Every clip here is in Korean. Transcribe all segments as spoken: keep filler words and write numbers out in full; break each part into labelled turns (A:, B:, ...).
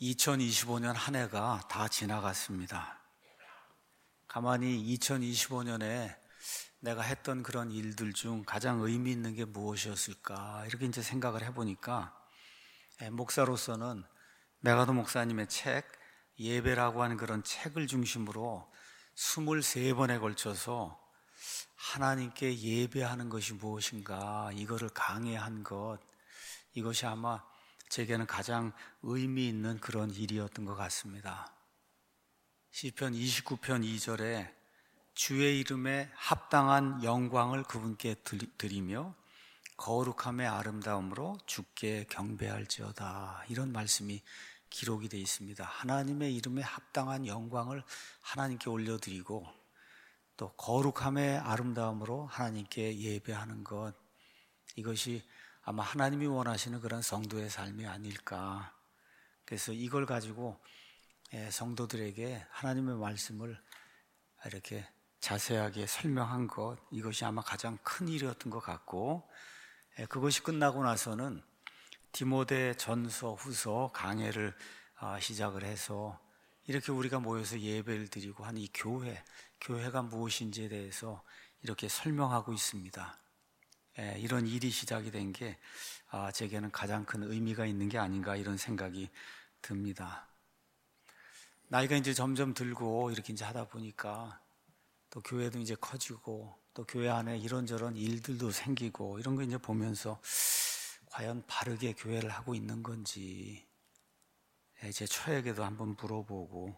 A: 이천이십오 년 한 해가 다 지나갔습니다. 가만히 이천이십오 년에 내가 했던 그런 일들 중 가장 의미 있는 게 무엇이었을까 이렇게 이제 생각을 해보니까 목사로서는 메가도 목사님의 책 예배라고 하는 그런 책을 중심으로 스물세 번에 걸쳐서 하나님께 예배하는 것이 무엇인가 이거를 강해한 것, 이것이 아마 제게는 가장 의미 있는 그런 일이었던 것 같습니다. 시편 이십구 편 이 절에 주의 이름에 합당한 영광을 그분께 드리며 거룩함의 아름다움으로 주께 경배할지어다, 이런 말씀이 기록이 되어 있습니다. 하나님의 이름에 합당한 영광을 하나님께 올려드리고 또 거룩함의 아름다움으로 하나님께 예배하는 것, 이것이 아마 하나님이 원하시는 그런 성도의 삶이 아닐까. 그래서 이걸 가지고 성도들에게 하나님의 말씀을 이렇게 자세하게 설명한 것, 이것이 아마 가장 큰 일이었던 것 같고, 그것이 끝나고 나서는 디모데 전서 후서 강해를 시작을 해서 이렇게 우리가 모여서 예배를 드리고 한 이 교회, 교회가 무엇인지에 대해서 이렇게 설명하고 있습니다. 이런 일이 시작이 된 게 제게는 가장 큰 의미가 있는 게 아닌가 이런 생각이 듭니다. 나이가 이제 점점 들고 이렇게 이제 하다 보니까 또 교회도 이제 커지고 또 교회 안에 이런저런 일들도 생기고 이런 거 이제 보면서 과연 바르게 교회를 하고 있는 건지 제 처에게도 한번 물어보고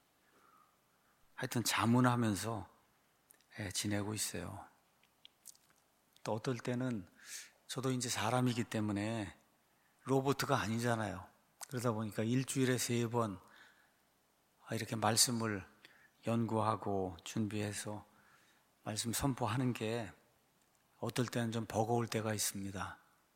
A: 하여튼 자문하면서 지내고 있어요. 또 어떨 때는 저도 이제 사람이기 때문에 로봇가 아니잖아요. 그러다 보니까 일주일에 세 번 이렇게 말씀을 연구하고 준비해서 말씀 선포하는 게 어떨 때는 좀 버거울 때가 있습니다.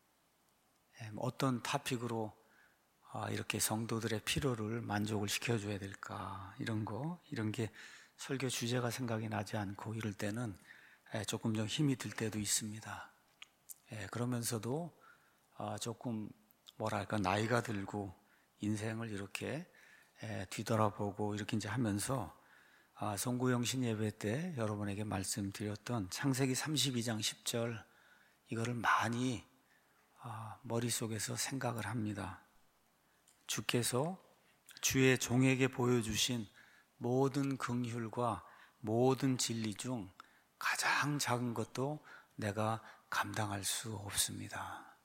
A: 어떤 토픽으로 이렇게 성도들의 필요를 만족을 시켜줘야 될까, 이런 거, 이런 게 설교 주제가 생각이 나지 않고 이럴 때는 조금 좀 힘이 들 때도 있습니다. 그러면서도 조금 뭐랄까 나이가 들고 인생을 이렇게 뒤돌아보고 이렇게 이제 하면서 송구영신 예배 때 여러분에게 말씀드렸던 창세기 삼십이 장 십 절, 이거를 많이 머릿속에서 생각을 합니다. 주께서 주의 종에게 보여주신 모든 긍휼과 모든 진리 중 가장 작은 것도 내가 감당할 수 없습니다.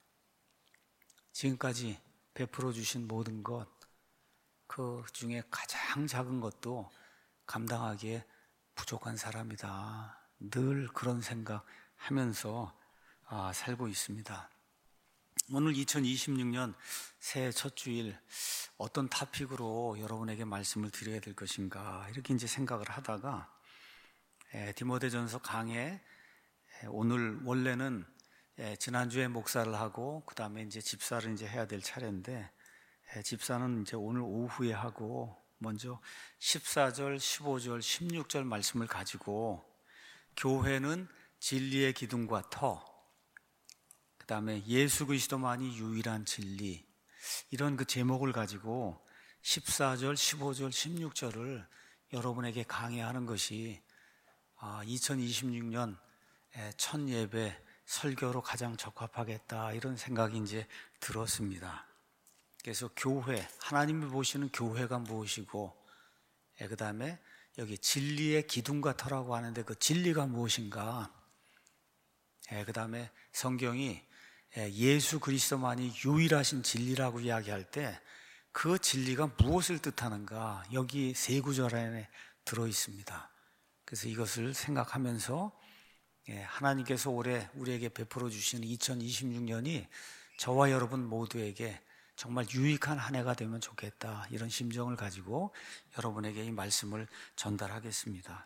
A: 지금까지 베풀어 주신 모든 것, 그 중에 가장 작은 것도 감당하기에 부족한 사람이다. 늘 그런 생각하면서 살고 있습니다. 오늘 이천이십육 년 새해 첫 주일 어떤 토픽으로 여러분에게 말씀을 드려야 될 것인가 이렇게 이제 생각을 하다가 디모데전서 강해, 오늘 원래는 지난주에 목사를 하고 그 다음에 이제 집사를 이제 해야 될 차례인데 집사는 이제 오늘 오후에 하고 먼저 십사 절, 십오 절, 십육 절 말씀을 가지고 교회는 진리의 기둥과 터, 그 다음에 예수 그리스도만이 유일한 진리, 이런 그 제목을 가지고 십사 절, 십오 절, 십육 절을 여러분에게 강해하는 것이 이천이십육 년 첫 예배 설교로 가장 적합하겠다 이런 생각이 이제 들었습니다. 그래서 교회, 하나님이 보시는 교회가 무엇이고, 그 다음에 여기 진리의 기둥과 터라고 하는데 그 진리가 무엇인가, 그 다음에 성경이 예수 그리스도만이 유일하신 진리라고 이야기할 때 그 진리가 무엇을 뜻하는가, 여기 세 구절 안에 들어 있습니다. 그래서 이것을 생각하면서 하나님께서 올해 우리에게 베풀어 주시는 이천이십육 년이 저와 여러분 모두에게 정말 유익한 한 해가 되면 좋겠다, 이런 심정을 가지고 여러분에게 이 말씀을 전달하겠습니다.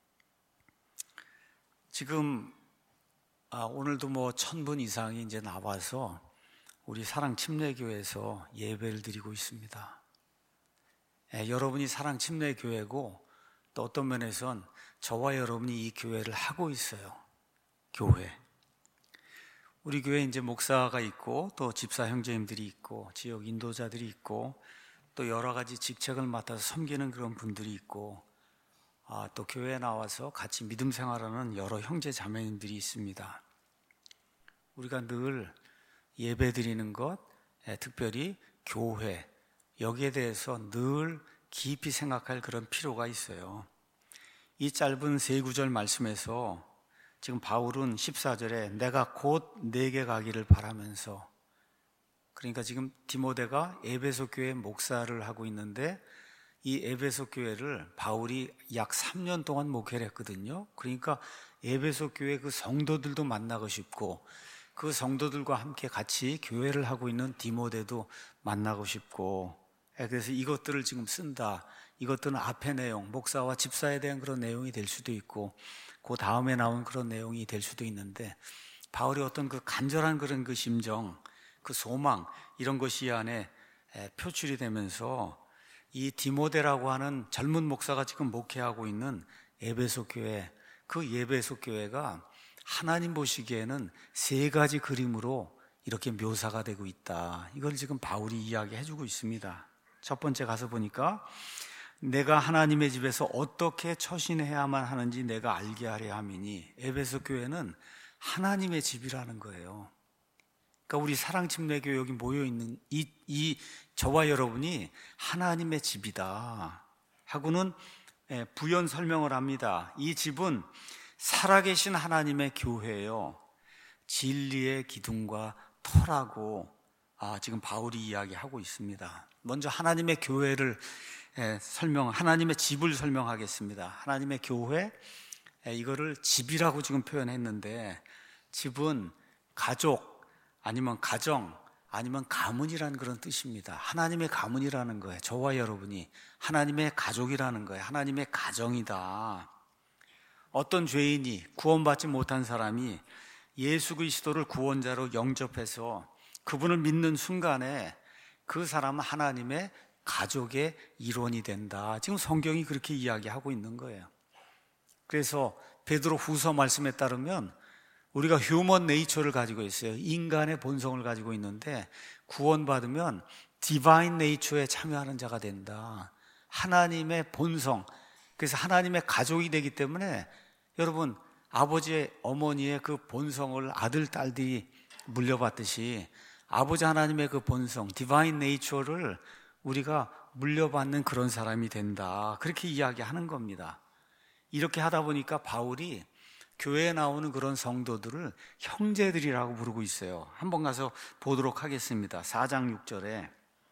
A: 지금 오늘도 뭐 천 분 이상이 이제 나와서 우리 사랑 침례교회에서 예배를 드리고 있습니다. 여러분이 사랑 침례교회고 또 어떤 면에선 저와 여러분이 이 교회를 하고 있어요. 교회. 우리 교회에 이제 목사가 있고 또 집사 형제님들이 있고 지역 인도자들이 있고 또 여러 가지 직책을 맡아서 섬기는 그런 분들이 있고, 아, 또 교회에 나와서 같이 믿음 생활하는 여러 형제 자매님들이 있습니다. 우리가 늘 예배 드리는 것, 특별히 교회, 여기에 대해서 늘 깊이 생각할 그런 필요가 있어요. 이 짧은 세 구절 말씀에서 지금 바울은 십사 절에 내가 곧 내게 가기를 바라면서, 그러니까 지금 디모데가 에베소 교회 목사를 하고 있는데 이 에베소 교회를 바울이 약 삼 년 동안 목회를 했거든요. 그러니까 에베소 교회 그 성도들도 만나고 싶고, 그 성도들과 함께 같이 교회를 하고 있는 디모데도 만나고 싶고, 그래서 이것들을 지금 쓴다. 이것들은 앞의 내용, 목사와 집사에 대한 그런 내용이 될 수도 있고, 그 다음에 나온 그런 내용이 될 수도 있는데, 바울이 어떤 그 간절한 그런 그 심정, 그 소망, 이런 것이 이 안에 표출이 되면서 이 디모데라고 하는 젊은 목사가 지금 목회하고 있는 에베소 교회, 그 에베소 교회가 하나님 보시기에는 세 가지 그림으로 이렇게 묘사가 되고 있다. 이걸 지금 바울이 이야기해주고 있습니다. 첫 번째 가서 보니까 내가 하나님의 집에서 어떻게 처신해야만 하는지 내가 알게 하려 함이니, 에베소 교회는 하나님의 집이라는 거예요. 그러니까 우리 사랑침례교회 여기 모여있는 이, 이 저와 여러분이 하나님의 집이다 하고는 부연 설명을 합니다. 이 집은 살아계신 하나님의 교회예요. 진리의 기둥과 터라고 아, 지금 바울이 이야기하고 있습니다. 먼저 하나님의 교회를 에, 설명, 하나님의 집을 설명하겠습니다. 하나님의 교회, 에, 이거를 집이라고 지금 표현했는데, 집은 가족 아니면 가정 아니면 가문이라는 그런 뜻입니다. 하나님의 가문이라는 거예요. 저와 여러분이 하나님의 가족이라는 거예요. 하나님의 가정이다. 어떤 죄인이, 구원받지 못한 사람이 예수 그리스도를 구원자로 영접해서 그분을 믿는 순간에 그 사람은 하나님의 가족의 일원이 된다. 지금 성경이 그렇게 이야기하고 있는 거예요. 그래서 베드로 후서 말씀에 따르면 우리가 휴먼 네이처를 가지고 있어요. 인간의 본성을 가지고 있는데 구원받으면 디바인 네이처에 참여하는 자가 된다. 하나님의 본성, 그래서 하나님의 가족이 되기 때문에 여러분, 아버지의 어머니의 그 본성을 아들, 딸들이 물려받듯이 아버지 하나님의 그 본성, 디바인 네이처를 우리가 물려받는 그런 사람이 된다. 그렇게 이야기하는 겁니다. 이렇게 하다 보니까 바울이 교회에 나오는 그런 성도들을 형제들이라고 부르고 있어요. 한번 가서 보도록 하겠습니다. 사 장 육 절에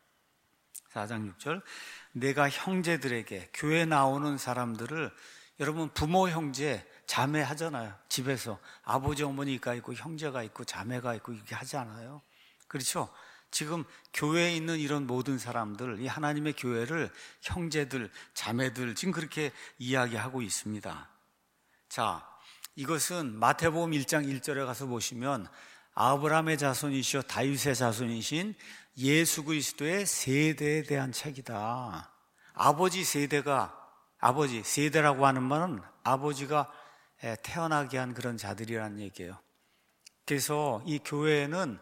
A: 사 장 육 절 내가 형제들에게, 교회에 나오는 사람들을, 여러분 부모 형제 자매 하잖아요. 집에서 아버지 어머니가 있고 형제가 있고 자매가 있고 이렇게 하지 않아요? 그렇죠? 지금 교회에 있는 이런 모든 사람들, 이 하나님의 교회를 형제들, 자매들 지금 그렇게 이야기하고 있습니다. 자, 이것은 마태복음 일 장 일 절에 가서 보시면 아브라함의 자손이시오 다윗의 자손이신 예수 그리스도의 세대에 대한 책이다. 아버지 세대가, 아버지 세대라고 하는 말은 아버지가 태어나게 한 그런 자들이라는 얘기예요. 그래서 이 교회에는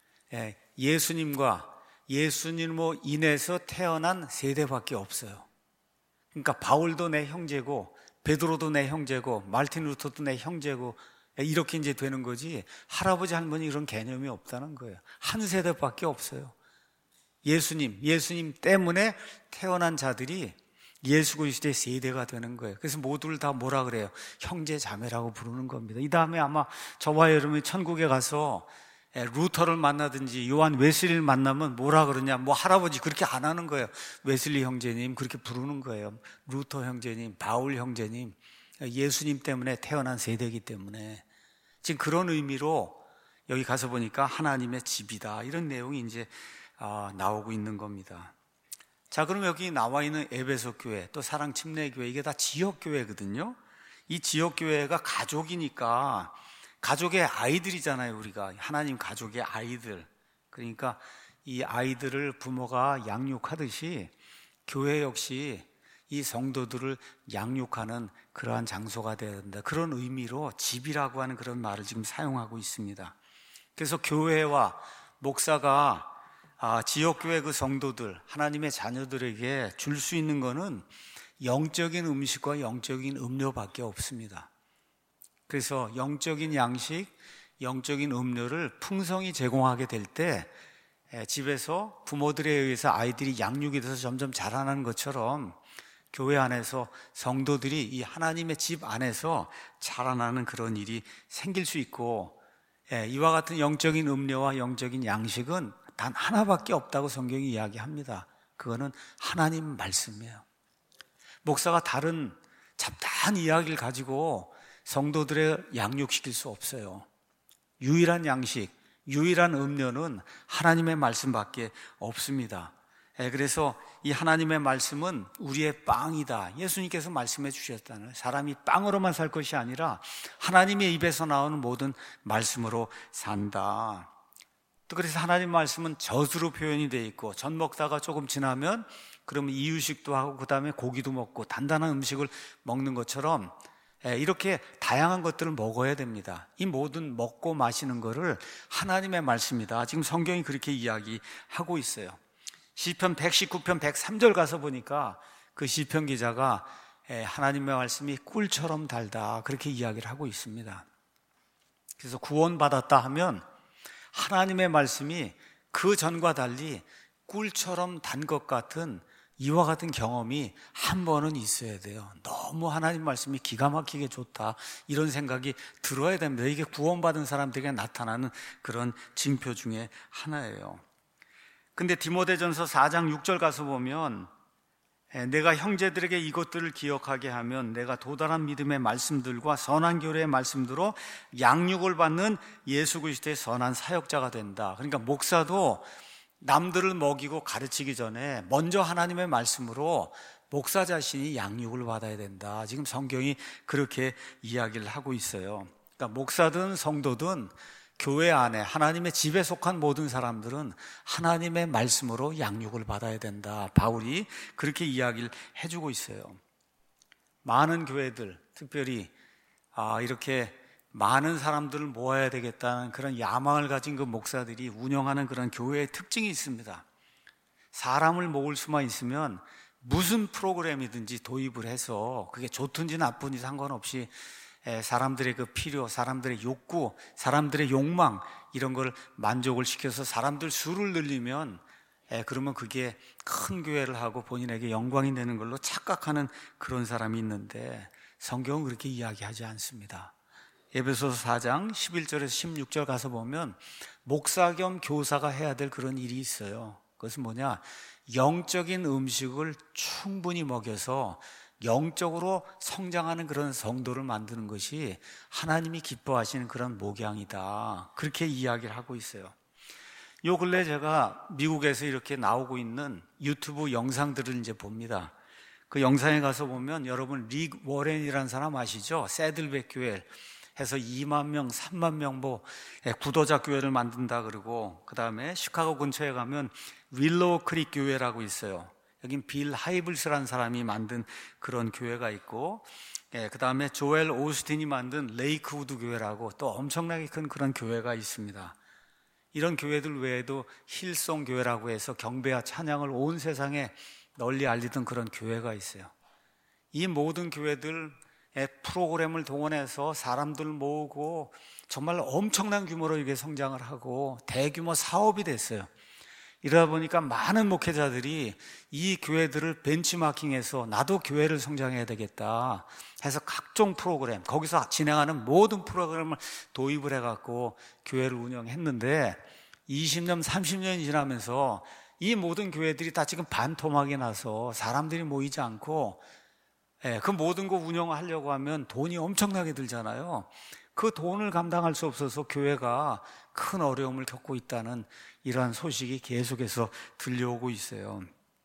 A: 예수님과 예수님으로 인해서 태어난 세대밖에 없어요. 그러니까 바울도 내 형제고, 베드로도 내 형제고, 말틴 루터도 내 형제고, 이렇게 이제 되는 거지, 할아버지 할머니 이런 개념이 없다는 거예요. 한 세대밖에 없어요. 예수님, 예수님 때문에 태어난 자들이 예수 그리스도의 세대가 되는 거예요. 그래서 모두를 다 뭐라 그래요? 형제 자매라고 부르는 겁니다. 이 다음에 아마 저와 여러분이 천국에 가서 루터를 만나든지 요한 웨슬리를 만나면 뭐라 그러냐, 뭐 할아버지 그렇게 안 하는 거예요. 웨슬리 형제님 그렇게 부르는 거예요. 루터 형제님, 바울 형제님, 예수님 때문에 태어난 세대이기 때문에 지금 그런 의미로 여기 가서 보니까 하나님의 집이다, 이런 내용이 이제 나오고 있는 겁니다. 자, 그럼 여기 나와 있는 에베소 교회, 또 사랑 침례교회, 이게 다 지역 교회거든요. 이 지역 교회가 가족이니까 가족의 아이들이잖아요. 우리가 하나님 가족의 아이들. 그러니까 이 아이들을 부모가 양육하듯이 교회 역시 이 성도들을 양육하는 그러한 장소가 되어야 된다. 그런 의미로 집이라고 하는 그런 말을 지금 사용하고 있습니다. 그래서 교회와 목사가 아, 지역교회 그 성도들, 하나님의 자녀들에게 줄 수 있는 거는 영적인 음식과 영적인 음료밖에 없습니다. 그래서 영적인 양식, 영적인 음료를 풍성히 제공하게 될 때 집에서 부모들에 의해서 아이들이 양육이 돼서 점점 자라나는 것처럼 교회 안에서 성도들이 이 하나님의 집 안에서 자라나는 그런 일이 생길 수 있고, 이와 같은 영적인 음료와 영적인 양식은 단 하나밖에 없다고 성경이 이야기합니다. 그거는 하나님 말씀이에요. 목사가 다른 잡다한 이야기를 가지고 성도들을 양육시킬 수 없어요. 유일한 양식, 유일한 음료는 하나님의 말씀밖에 없습니다. 그래서 이 하나님의 말씀은 우리의 빵이다. 예수님께서 말씀해 주셨다는, 사람이 빵으로만 살 것이 아니라 하나님의 입에서 나오는 모든 말씀으로 산다. 또 그래서 하나님 말씀은 젖으로 표현이 되어 있고, 젖 먹다가 조금 지나면 그러면 이유식도 하고 그 다음에 고기도 먹고 단단한 음식을 먹는 것처럼 이렇게 다양한 것들을 먹어야 됩니다. 이 모든 먹고 마시는 거를 하나님의 말씀이다. 지금 성경이 그렇게 이야기하고 있어요. 시편 백십구 편 백삼 절 가서 보니까 그 시편 기자가 하나님의 말씀이 꿀처럼 달다, 그렇게 이야기를 하고 있습니다. 그래서 구원받았다 하면 하나님의 말씀이 그 전과 달리 꿀처럼 단 것 같은 이와 같은 경험이 한 번은 있어야 돼요. 너무 하나님 말씀이 기가 막히게 좋다, 이런 생각이 들어야 됩니다. 이게 구원받은 사람들에게 나타나는 그런 징표 중에 하나예요. 근데 디모데전서 사 장 육 절 가서 보면 내가 형제들에게 이것들을 기억하게 하면 내가 도달한 믿음의 말씀들과 선한 교례의 말씀대로 양육을 받는 예수 그리스도의 선한 사역자가 된다. 그러니까 목사도 남들을 먹이고 가르치기 전에 먼저 하나님의 말씀으로 목사 자신이 양육을 받아야 된다. 지금 성경이 그렇게 이야기를 하고 있어요. 그러니까 목사든 성도든 교회 안에 하나님의 집에 속한 모든 사람들은 하나님의 말씀으로 양육을 받아야 된다. 바울이 그렇게 이야기를 해주고 있어요. 많은 교회들, 특별히 아, 이렇게 많은 사람들을 모아야 되겠다는 그런 야망을 가진 그 목사들이 운영하는 그런 교회의 특징이 있습니다. 사람을 모을 수만 있으면 무슨 프로그램이든지 도입을 해서 그게 좋든지 나쁜지 상관없이 사람들의 그 필요, 사람들의 욕구, 사람들의 욕망, 이런 걸 만족을 시켜서 사람들 수를 늘리면 그러면 그게 큰 교회를 하고 본인에게 영광이 되는 걸로 착각하는 그런 사람이 있는데 성경은 그렇게 이야기하지 않습니다. 에베소서 사 장 십일 절에서 십육 절 가서 보면 목사 겸 교사가 해야 될 그런 일이 있어요. 그것은 뭐냐? 영적인 음식을 충분히 먹여서 영적으로 성장하는 그런 성도를 만드는 것이 하나님이 기뻐하시는 그런 목양이다, 그렇게 이야기를 하고 있어요. 요 근래 제가 미국에서 이렇게 나오고 있는 유튜브 영상들을 이제 봅니다. 그 영상에 가서 보면 여러분 릭 워렌이라는 사람 아시죠? 새들백 교회 해서 이만 명, 삼만 명 뭐 구도자 교회를 만든다 그러고, 그 다음에 시카고 근처에 가면 윌로우 크릭 교회라고 있어요. 여긴 빌 하이블스라는 사람이 만든 그런 교회가 있고, 그 다음에 조엘 오스틴이 만든 레이크우드 교회라고 또 엄청나게 큰 그런 교회가 있습니다. 이런 교회들 외에도 힐송 교회라고 해서 경배와 찬양을 온 세상에 널리 알리던 그런 교회가 있어요. 이 모든 교회들 프로그램을 동원해서 사람들 모으고 정말 엄청난 규모로 이게 성장을 하고 대규모 사업이 됐어요. 이러다 보니까 많은 목회자들이 이 교회들을 벤치마킹해서 나도 교회를 성장해야 되겠다 해서 각종 프로그램, 거기서 진행하는 모든 프로그램을 도입을 해갖고 교회를 운영했는데 이십 년, 삼십 년이 지나면서 이 모든 교회들이 다 지금 반토막이 나서 사람들이 모이지 않고, 예, 그 모든 거 운영하려고 하면 돈이 엄청나게 들잖아요. 그 돈을 감당할 수 없어서 교회가 큰 어려움을 겪고 있다는 이러한 소식이 계속해서 들려오고 있어요.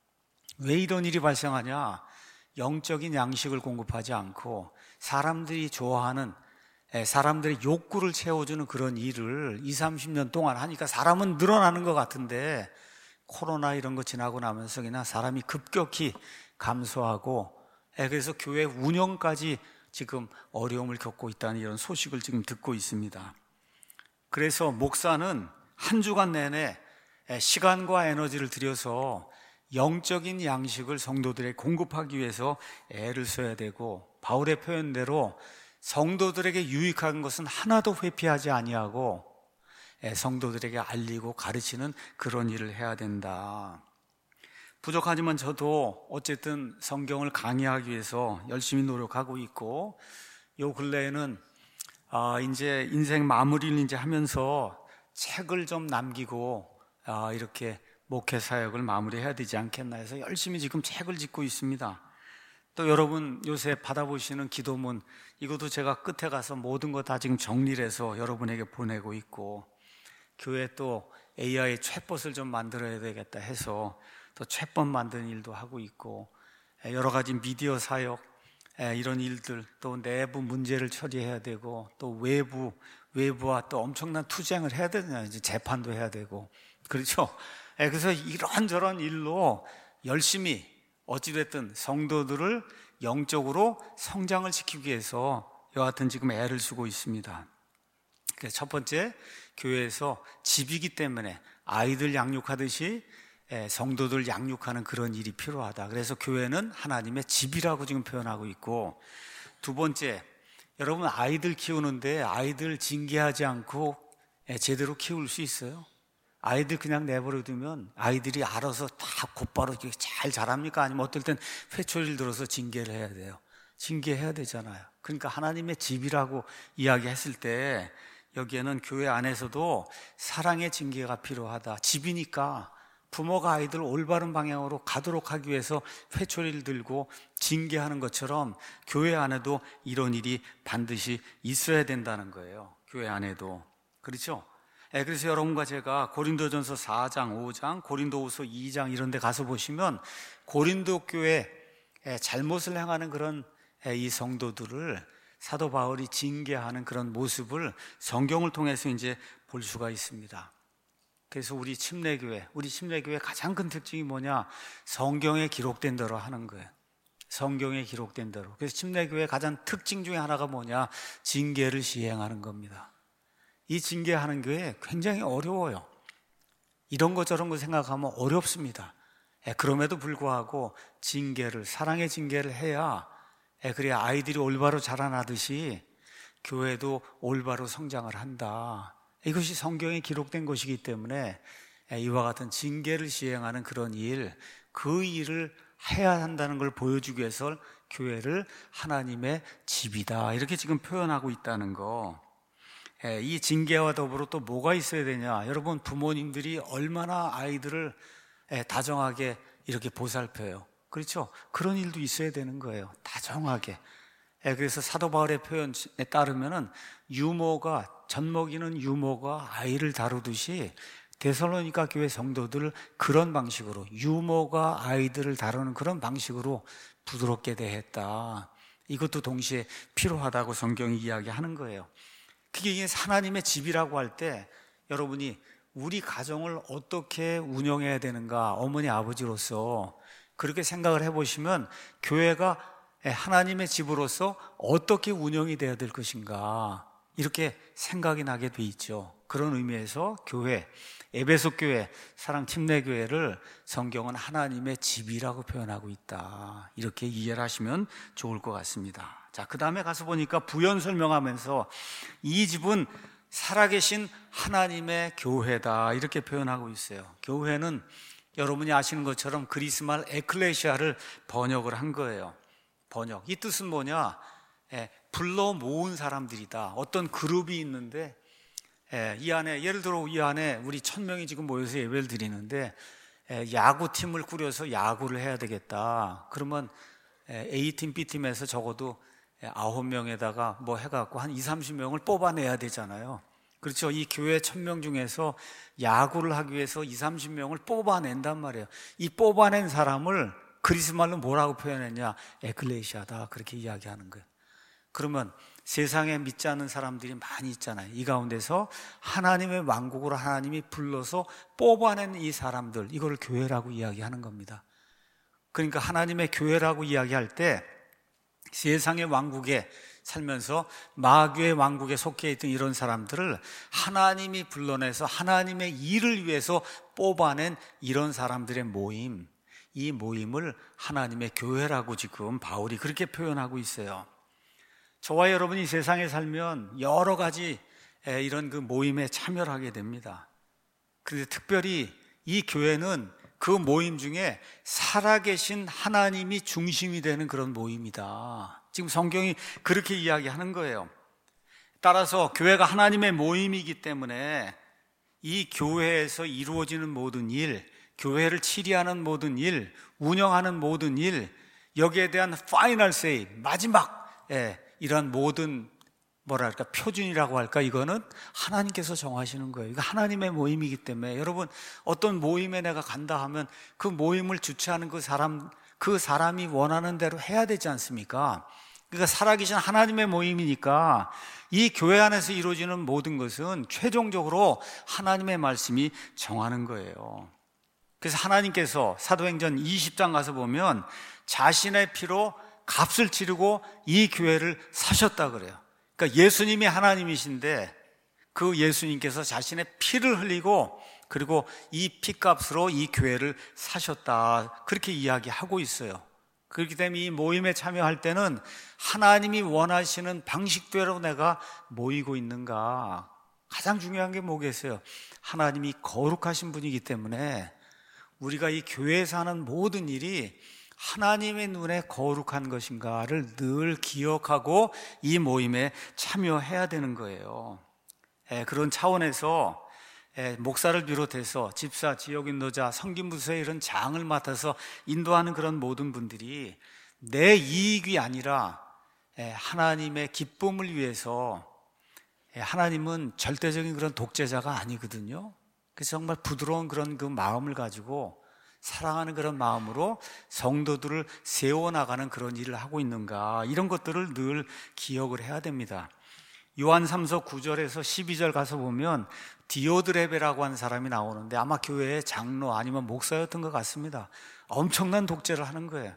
A: 왜 이런 일이 발생하냐? 영적인 양식을 공급하지 않고 사람들이 좋아하는, 사람들의 욕구를 채워주는 그런 일을 이삼십 년 동안 하니까 사람은 늘어나는 것 같은데 코로나 이런 거 지나고 나면서 그냥 사람이 급격히 감소하고, 그래서 교회 운영까지 지금 어려움을 겪고 있다는 이런 소식을 지금 듣고 있습니다. 그래서 목사는 한 주간 내내 시간과 에너지를 들여서 영적인 양식을 성도들에게 공급하기 위해서 애를 써야 되고, 바울의 표현대로 성도들에게 유익한 것은 하나도 회피하지 아니하고 성도들에게 알리고 가르치는 그런 일을 해야 된다. 부족하지만 저도 어쨌든 성경을 강의하기 위해서 열심히 노력하고 있고, 요 근래에는 아, 이제 인생 마무리를 이제 하면서 책을 좀 남기고 아, 이렇게 목회 사역을 마무리해야 되지 않겠나 해서 열심히 지금 책을 짓고 있습니다. 또 여러분 요새 받아보시는 기도문, 이것도 제가 끝에 가서 모든 거 다 지금 정리를 해서 여러분에게 보내고 있고, 교회 또 에이아이 챗봇을 좀 만들어야 되겠다 해서 또 챗봇 만드는 일도 하고 있고, 여러 가지 미디어 사역 이런 일들, 또 내부 문제를 처리해야 되고, 또 외부 외부와 또 엄청난 투쟁을 해야 되잖아요. 이제 재판도 해야 되고, 그렇죠? 그래서 이런저런 일로 열심히 어찌됐든 성도들을 영적으로 성장을 시키기 위해서 여하튼 지금 애를 쓰고 있습니다. 첫 번째, 교회에서 집이기 때문에 아이들 양육하듯이 성도들 양육하는 그런 일이 필요하다. 그래서 교회는 하나님의 집이라고 지금 표현하고 있고, 두 번째, 여러분 아이들 키우는데 아이들 징계하지 않고 제대로 키울 수 있어요? 아이들 그냥 내버려 두면 아이들이 알아서 다 곧바로 잘 자랍니까? 아니면 어떨 땐 회초리를 들어서 징계를 해야 돼요. 징계해야 되잖아요. 그러니까 하나님의 집이라고 이야기했을 때 여기에는 교회 안에서도 사랑의 징계가 필요하다. 집이니까 부모가 아이들을 올바른 방향으로 가도록 하기 위해서 회초리를 들고 징계하는 것처럼 교회 안에도 이런 일이 반드시 있어야 된다는 거예요. 교회 안에도. 그렇죠? 예, 그래서 여러분과 제가 고린도전서 사 장, 오 장, 고린도후서 이 장 이런 데 가서 보시면 고린도 교회 잘못을 행하는 그런 이 성도들을 사도 바울이 징계하는 그런 모습을 성경을 통해서 이제 볼 수가 있습니다. 그래서 우리 침례교회, 우리 침례교회 가장 큰 특징이 뭐냐? 성경에 기록된 대로 하는 거예요. 성경에 기록된 대로. 그래서 침례교회 가장 특징 중에 하나가 뭐냐? 징계를 시행하는 겁니다. 이 징계하는 게 굉장히 어려워요. 이런 거 저런 거 생각하면 어렵습니다. 그럼에도 불구하고 징계를, 사랑의 징계를 해야, 그래야 아이들이 올바로 자라나듯이 교회도 올바로 성장을 한다. 이것이 성경에 기록된 것이기 때문에 이와 같은 징계를 시행하는 그런 일, 그 일을 해야 한다는 걸 보여주기 위해서 교회를 하나님의 집이다, 이렇게 지금 표현하고 있다는 거. 이 징계와 더불어 또 뭐가 있어야 되냐? 여러분, 부모님들이 얼마나 아이들을 다정하게 이렇게 보살펴요. 그렇죠? 그런 일도 있어야 되는 거예요. 다정하게. 그래서 사도 바울의 표현에 따르면은 유모가, 젖먹이는 유모가 아이를 다루듯이 데살로니가 교회 성도들을 그런 방식으로, 유모가 아이들을 다루는 그런 방식으로 부드럽게 대했다. 이것도 동시에 필요하다고 성경이 이야기하는 거예요. 그게 하나님의 집이라고 할 때 여러분이 우리 가정을 어떻게 운영해야 되는가, 어머니 아버지로서 그렇게 생각을 해보시면 교회가 하나님의 집으로서 어떻게 운영이 되어야 될 것인가, 이렇게 생각이 나게 돼 있죠. 그런 의미에서 교회, 에베소 교회, 사랑 침례교회를 성경은 하나님의 집이라고 표현하고 있다, 이렇게 이해를 하시면 좋을 것 같습니다. 자, 그 다음에 가서 보니까 부연 설명하면서 이 집은 살아계신 하나님의 교회다, 이렇게 표현하고 있어요. 교회는 여러분이 아시는 것처럼 그리스말 에클레시아를 번역을 한 거예요. 번역. 이 뜻은 뭐냐? 예, 불러 모은 사람들이다. 어떤 그룹이 있는데, 예, 이 안에, 예를 들어 이 안에 우리 천 명이 지금 모여서 예배를 드리는데, 예, 야구팀을 꾸려서 야구를 해야 되겠다. 그러면 예, A팀, B팀에서 적어도 아홉 명에다가 뭐 해갖고 한 이삼십 명을 뽑아내야 되잖아요. 그렇죠. 이 교회 천 명 중에서 야구를 하기 위해서 이삼십 명을 뽑아낸단 말이에요. 이 뽑아낸 사람을 그리스말로 뭐라고 표현했냐? 에클레시아다, 그렇게 이야기하는 거예요. 그러면 세상에 믿지 않는 사람들이 많이 있잖아요. 이 가운데서 하나님의 왕국으로 하나님이 불러서 뽑아낸 이 사람들, 이걸 교회라고 이야기하는 겁니다. 그러니까 하나님의 교회라고 이야기할 때 세상의 왕국에, 살면서 마귀의 왕국에 속해 있던 이런 사람들을 하나님이 불러내서 하나님의 일을 위해서 뽑아낸 이런 사람들의 모임, 이 모임을 하나님의 교회라고 지금 바울이 그렇게 표현하고 있어요. 저와 여러분이 세상에 살면 여러 가지 이런 그 모임에 참여를 하게 됩니다. 그런데 특별히 이 교회는 그 모임 중에 살아계신 하나님이 중심이 되는 그런 모임이다. 지금 성경이 그렇게 이야기하는 거예요. 따라서 교회가 하나님의 모임이기 때문에 이 교회에서 이루어지는 모든 일, 교회를 치리하는 모든 일, 운영하는 모든 일, 여기에 대한 파이널 세이, 마지막 예, 이런 모든 뭐랄까 표준이라고 할까, 이거는 하나님께서 정하시는 거예요. 이거 하나님의 모임이기 때문에 여러분, 어떤 모임에 내가 간다 하면 그 모임을 주최하는 그 사람, 그 사람이 원하는 대로 해야 되지 않습니까? 그러니까 살아계신 하나님의 모임이니까 이 교회 안에서 이루어지는 모든 것은 최종적으로 하나님의 말씀이 정하는 거예요. 그래서 하나님께서 사도행전 이십 장 가서 보면 자신의 피로 값을 치르고 이 교회를 사셨다 그래요. 그러니까 예수님이 하나님이신데 그 예수님께서 자신의 피를 흘리고 그리고 이 피값으로 이 교회를 사셨다, 그렇게 이야기하고 있어요. 그렇기 때문에 이 모임에 참여할 때는 하나님이 원하시는 방식대로 내가 모이고 있는가, 가장 중요한 게 뭐겠어요? 하나님이 거룩하신 분이기 때문에 우리가 이 교회에서 하는 모든 일이 하나님의 눈에 거룩한 것인가를 늘 기억하고 이 모임에 참여해야 되는 거예요. 예, 그런 차원에서 예, 목사를 비롯해서 집사, 지역인도자, 성김부서의 이런 장을 맡아서 인도하는 그런 모든 분들이 내 이익이 아니라 예, 하나님의 기쁨을 위해서, 예, 하나님은 절대적인 그런 독재자가 아니거든요. 그래서 정말 부드러운 그런 그 마음을 가지고 사랑하는 그런 마음으로 성도들을 세워나가는 그런 일을 하고 있는가, 이런 것들을 늘 기억을 해야 됩니다. 요한 삼 서 구 절에서 십이 절 가서 보면 디오드레베라고 하는 사람이 나오는데 아마 교회의 장로 아니면 목사였던 것 같습니다. 엄청난 독재를 하는 거예요.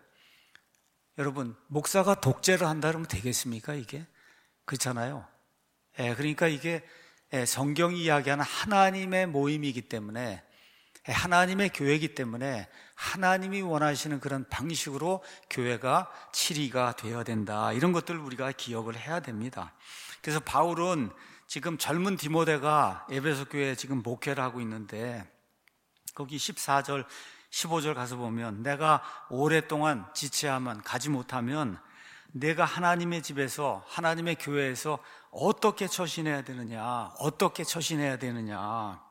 A: 여러분, 목사가 독재를 한다 그러면 되겠습니까? 이게 그렇잖아요. 예, 그러니까 이게 성경이 이야기하는 하나님의 모임이기 때문에, 하나님의 교회이기 때문에 하나님이 원하시는 그런 방식으로 교회가 치리가 되어야 된다, 이런 것들을 우리가 기억을 해야 됩니다. 그래서 바울은 지금 젊은 디모데가 에베소 교회에 지금 목회를 하고 있는데 거기 십사 절 십오 절 가서 보면 내가 오랫동안 지체하면 가지 못하면 내가 하나님의 집에서, 하나님의 교회에서 어떻게 처신해야 되느냐, 어떻게 처신해야 되느냐.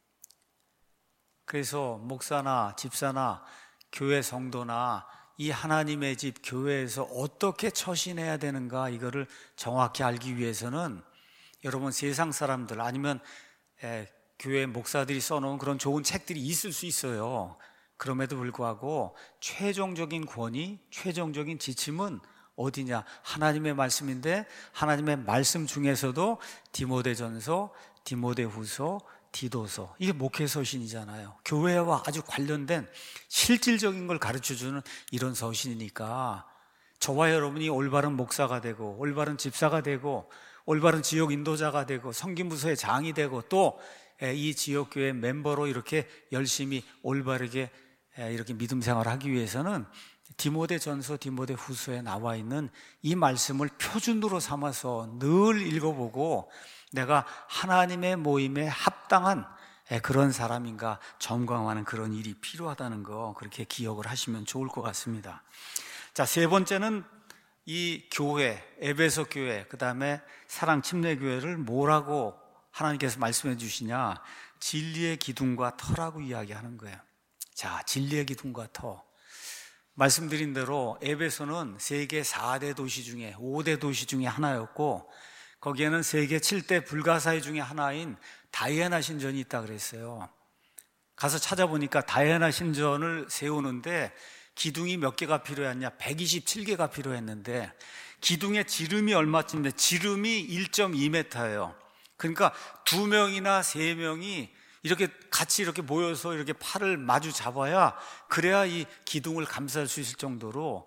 A: 그래서 목사나 집사나 교회 성도나 이 하나님의 집 교회에서 어떻게 처신해야 되는가, 이거를 정확히 알기 위해서는 여러분, 세상 사람들 아니면 에, 교회 목사들이 써놓은 그런 좋은 책들이 있을 수 있어요. 그럼에도 불구하고 최종적인 권위, 최종적인 지침은 어디냐? 하나님의 말씀인데 하나님의 말씀 중에서도 디모데전서, 디모데후서, 디도서, 이게 목회서신이잖아요. 교회와 아주 관련된 실질적인 걸 가르쳐주는 이런 서신이니까 저와 여러분이 올바른 목사가 되고 올바른 집사가 되고 올바른 지역 인도자가 되고 성김부서의 장이 되고 또 이 지역교회 멤버로 이렇게 열심히 올바르게 이렇게 믿음 생활을 하기 위해서는 디모데전서, 디모데후서에 나와 있는 이 말씀을 표준으로 삼아서 늘 읽어보고 내가 하나님의 모임에 합당한 그런 사람인가 점검하는 그런 일이 필요하다는 거, 그렇게 기억을 하시면 좋을 것 같습니다. 자, 세 번째는 이 교회, 에베소 교회, 그 다음에 사랑 침례교회를 뭐라고 하나님께서 말씀해 주시냐? 진리의 기둥과 터라고 이야기하는 거예요. 자, 진리의 기둥과 터. 말씀드린 대로 에베소는 세계 사 대 도시 중에 오 대 도시 중에 하나였고 거기에는 세계 칠 대 불가사의 중에 하나인 다이애나 신전이 있다 그랬어요. 가서 찾아보니까 다이애나 신전을 세우는데 기둥이 몇 개가 필요했냐? 백이십칠 개가 필요했는데 기둥의 지름이 얼마쯤인데 지름이 일 점 이 미터예요. 그러니까 두 명이나 세 명이 이렇게 같이 이렇게 모여서 이렇게 팔을 마주 잡아야 그래야 이 기둥을 감쌀 수 있을 정도로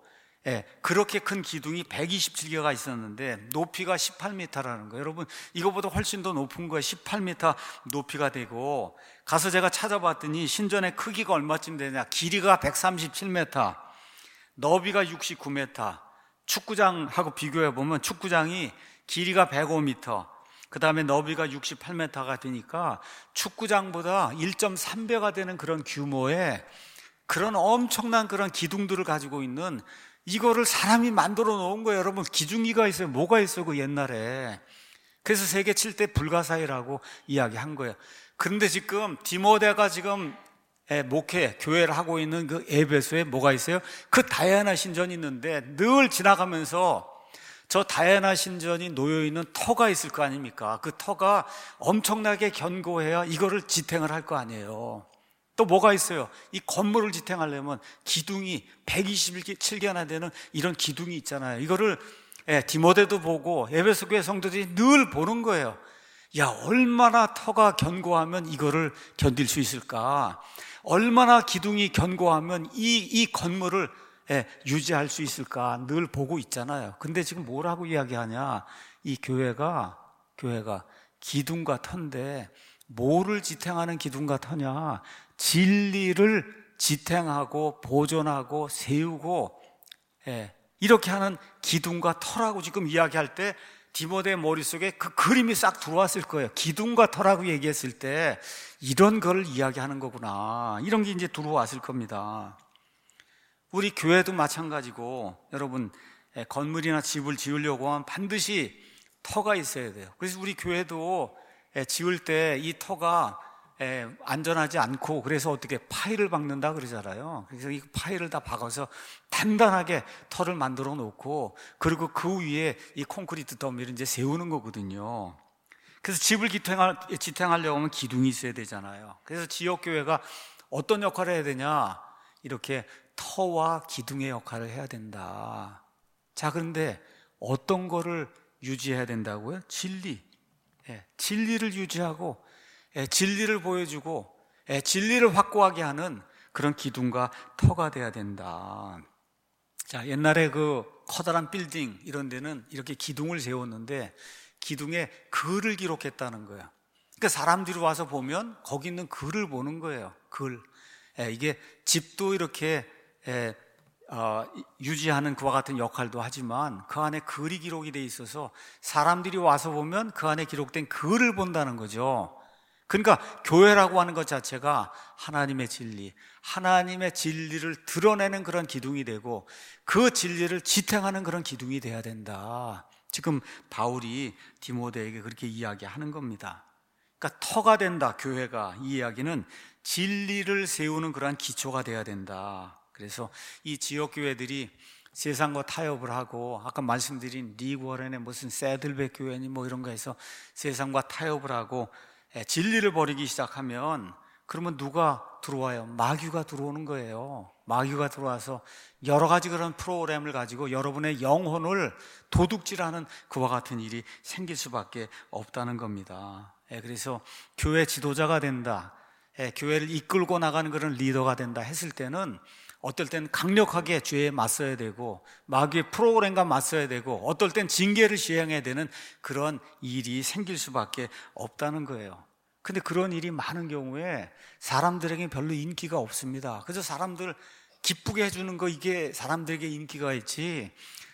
A: 예, 그렇게 큰 기둥이 백이십칠 개가 있었는데 높이가 십팔 미터라는 거예요. 여러분, 이거보다 훨씬 더 높은 거예요. 십팔 미터 높이가 되고, 가서 제가 찾아봤더니 신전의 크기가 얼마쯤 되냐, 길이가 백삼십칠 미터, 너비가 육십구 미터. 축구장하고 비교해보면 축구장이 길이가 백오 미터, 그 다음에 너비가 육십팔 미터가 되니까 축구장보다 일 점 삼 배가 되는 그런 규모의 그런 엄청난 그런 기둥들을 가지고 있는, 이거를 사람이 만들어 놓은 거예요. 여러분, 기둥이가 있어요. 뭐가 있어요, 그 옛날에. 그래서 세계 칠 대 불가사의라고 이야기한 거예요. 그런데 지금 디모데가 지금 목회, 교회를 하고 있는 그 에베소에 뭐가 있어요? 그 다이아나 신전이 있는데 늘 지나가면서 저 다이아나 신전이 놓여있는 터가 있을 거 아닙니까? 그 터가 엄청나게 견고해야 이거를 지탱을 할 거 아니에요. 또 뭐가 있어요? 이 건물을 지탱하려면 기둥이 백이십칠 개나 되는 이런 기둥이 있잖아요. 이거를 예, 디모데도 보고 에베소 교회 성도들이 늘 보는 거예요. 야, 얼마나 터가 견고하면 이거를 견딜 수 있을까? 얼마나 기둥이 견고하면 이, 이 건물을 예, 유지할 수 있을까? 늘 보고 있잖아요. 근데 지금 뭐라고 이야기하냐? 이 교회가, 교회가 기둥과 터인데 뭐를 지탱하는 기둥과 터냐? 진리를 지탱하고 보존하고 세우고 예, 이렇게 하는 기둥과 터라고 지금 이야기할 때 디모데의 머릿속에 그 그림이 싹 들어왔을 거예요. 기둥과 터라고 얘기했을 때 이런 걸 이야기하는 거구나, 이런 게 이제 들어왔을 겁니다. 우리 교회도 마찬가지고, 여러분, 건물이나 집을 지으려고 하면 반드시 터가 있어야 돼요. 그래서 우리 교회도 지을 때 이 터가 안전하지 않고, 그래서 어떻게 파일을 박는다 그러잖아요. 그래서 이 파일을 다 박아서 단단하게 터를 만들어 놓고, 그리고 그 위에 이 콘크리트 더미를 이제 세우는 거거든요. 그래서 집을 지탱할, 지탱하려고 하면 기둥이 있어야 되잖아요. 그래서 지역교회가 어떤 역할을 해야 되냐, 이렇게 터와 기둥의 역할을 해야 된다. 자, 그런데 어떤 거를 유지해야 된다고요? 진리. 예, 진리를 유지하고 예, 진리를 보여주고 예, 진리를 확고하게 하는 그런 기둥과 터가 돼야 된다. 자, 옛날에 그 커다란 빌딩 이런 데는 이렇게 기둥을 세웠는데 기둥에 글을 기록했다는 거예요. 그러니까 사람들이 와서 보면 거기 있는 글을 보는 거예요. 글. 예, 이게 집도 이렇게 예, 어, 유지하는 그와 같은 역할도 하지만 그 안에 글이 기록이 돼 있어서 사람들이 와서 보면 그 안에 기록된 글을 본다는 거죠. 그러니까 교회라고 하는 것 자체가 하나님의 진리, 하나님의 진리를 드러내는 그런 기둥이 되고 그 진리를 지탱하는 그런 기둥이 돼야 된다. 지금 바울이 디모데에게 그렇게 이야기하는 겁니다. 그러니까 터가 된다, 교회가. 이 이야기는 진리를 세우는 그러한 기초가 돼야 된다. 그래서 이 지역교회들이 세상과 타협을 하고, 아까 말씀드린 리워렌의 무슨 새들백 교회니 뭐 이런 거 해서 세상과 타협을 하고 진리를 버리기 시작하면, 그러면 누가 들어와요? 마귀가 들어오는 거예요. 마귀가 들어와서 여러 가지 그런 프로그램을 가지고 여러분의 영혼을 도둑질하는 그와 같은 일이 생길 수밖에 없다는 겁니다. 그래서 교회 지도자가 된다, 교회를 이끌고 나가는 그런 리더가 된다 했을 때는 어떨 땐 강력하게 죄에 맞서야 되고 마귀의 프로그램과 맞서야 되고 어떨 땐 징계를 시행해야 되는 그런 일이 생길 수밖에 없다는 거예요. 근데 그런 일이 많은 경우에 사람들에게 별로 인기가 없습니다. 그래서 사람들 기쁘게 해주는 거, 이게 사람들에게 인기가 있지,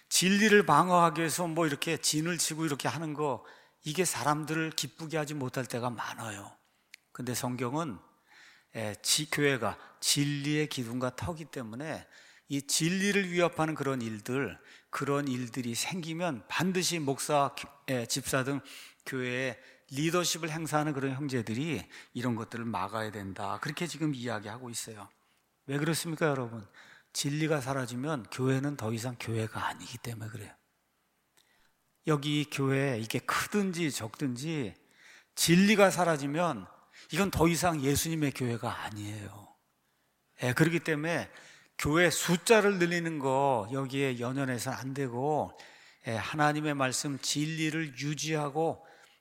A: 진리를 방어하기 위해서 뭐 이렇게 진을 치고 이렇게 하는 거, 이게 사람들을 기쁘게 하지 못할 때가 많아요. 근데 성경은 예, 지, 교회가 진리의 기둥과 터기 때문에 이 진리를 위협하는 그런 일들, 그런 일들이 생기면 반드시 목사, 예, 집사 등 교회에 리더십을 행사하는 그런 형제들이 이런 것들을 막아야 된다. 그렇게 지금 이야기하고 있어요. 왜 그렇습니까, 여러분? 진리가 사라지면 교회는 더 이상 교회가 아니기 때문에 그래요. 여기 교회, 이게 크든지 적든지 진리가 사라지면 이건 더 이상 예수님의 교회가 아니에요. 예, 그렇기 때문에 교회 숫자를 늘리는 거 여기에 연연해서는 안 되고, 예, 하나님의 말씀 진리를 유지하고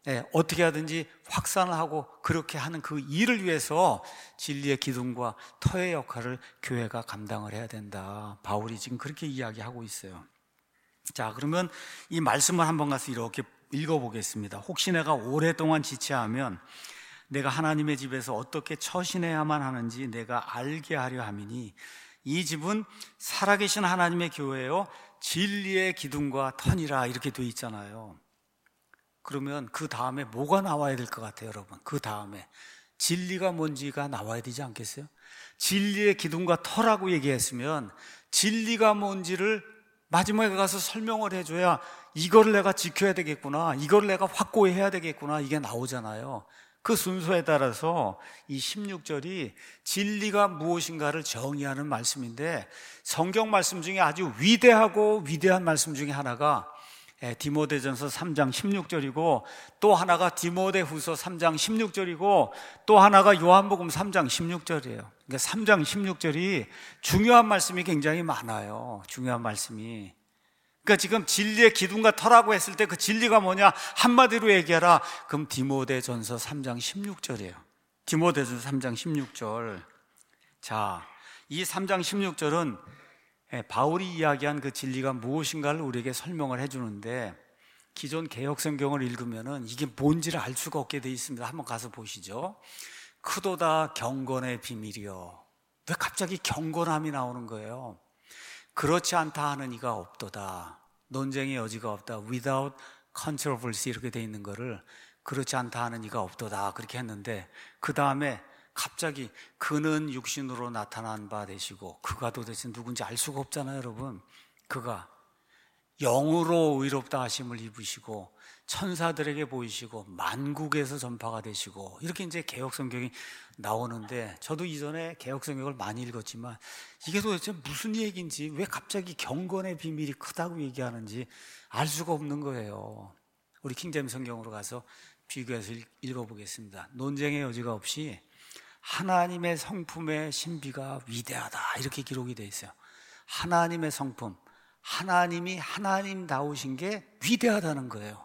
A: 예, 어떻게 하든지 확산을 하고 그렇게 하는 그 일을 위해서 진리의 기둥과 터의 역할을 교회가 감당을 해야 된다. 바울이 지금 그렇게 이야기하고 있어요. 자, 그러면 이 말씀을 한번 가서 이렇게 읽어보겠습니다. 혹시 내가 오랫동안 지체하면 내가 하나님의 집에서 어떻게 처신해야만 하는지 내가 알게 하려 함이니 이 집은 살아계신 하나님의 교회요 진리의 기둥과 터니라 이렇게 돼 있잖아요. 그러면 그 다음에 뭐가 나와야 될 것 같아요, 여러분? 그 다음에 진리가 뭔지가 나와야 되지 않겠어요? 진리의 기둥과 터라고 얘기했으면 진리가 뭔지를 마지막에 가서 설명을 해줘야 이거를 내가 지켜야 되겠구나, 이거를 내가 확고히 해야 되겠구나, 이게 나오잖아요. 그 순서에 따라서 이 십육 절이 진리가 무엇인가를 정의하는 말씀인데, 성경 말씀 중에 아주 위대하고 위대한 말씀 중에 하나가 디모데전서 삼 장 십육 절이고, 또 하나가 디모데후서 삼 장 십육 절이고, 또 하나가 요한복음 삼 장 십육 절이에요. 그러니까 삼 장 십육 절이 중요한 말씀이 굉장히 많아요. 중요한 말씀이. 그러니까 지금 진리의 기둥과 터라고 했을 때 그 진리가 뭐냐 한마디로 얘기하라. 그럼 디모데전서 삼 장 십육 절이에요. 디모데전서 삼 장 십육 절. 자, 이 삼 장 십육 절은 바울이 이야기한 그 진리가 무엇인가를 우리에게 설명을 해주는데, 기존 개역성경을 읽으면은 이게 뭔지를 알 수가 없게 돼 있습니다. 한번 가서 보시죠. 크도다 경건의 비밀이요. 왜 갑자기 경건함이 나오는 거예요? 그렇지 않다 하는 이가 없도다. 논쟁의 여지가 없다. Without controversy 이렇게 돼 있는 거를 그렇지 않다 하는 이가 없도다 그렇게 했는데, 그 다음에 갑자기 그는 육신으로 나타난 바 되시고, 그가 도대체 누군지 알 수가 없잖아요, 여러분. 그가 영으로 의롭다 하심을 입으시고 천사들에게 보이시고 만국에서 전파가 되시고, 이렇게 이제 개역성경이 나오는데, 저도 이전에 개역성경을 많이 읽었지만 이게 도대체 무슨 얘기인지, 왜 갑자기 경건의 비밀이 크다고 얘기하는지 알 수가 없는 거예요. 우리 킹제임스 성경으로 가서 비교해서 읽어보겠습니다. 논쟁의 여지가 없이 하나님의 성품의 신비가 위대하다 이렇게 기록이 되어 있어요. 하나님의 성품, 하나님이 하나님다우신 게 위대하다는 거예요.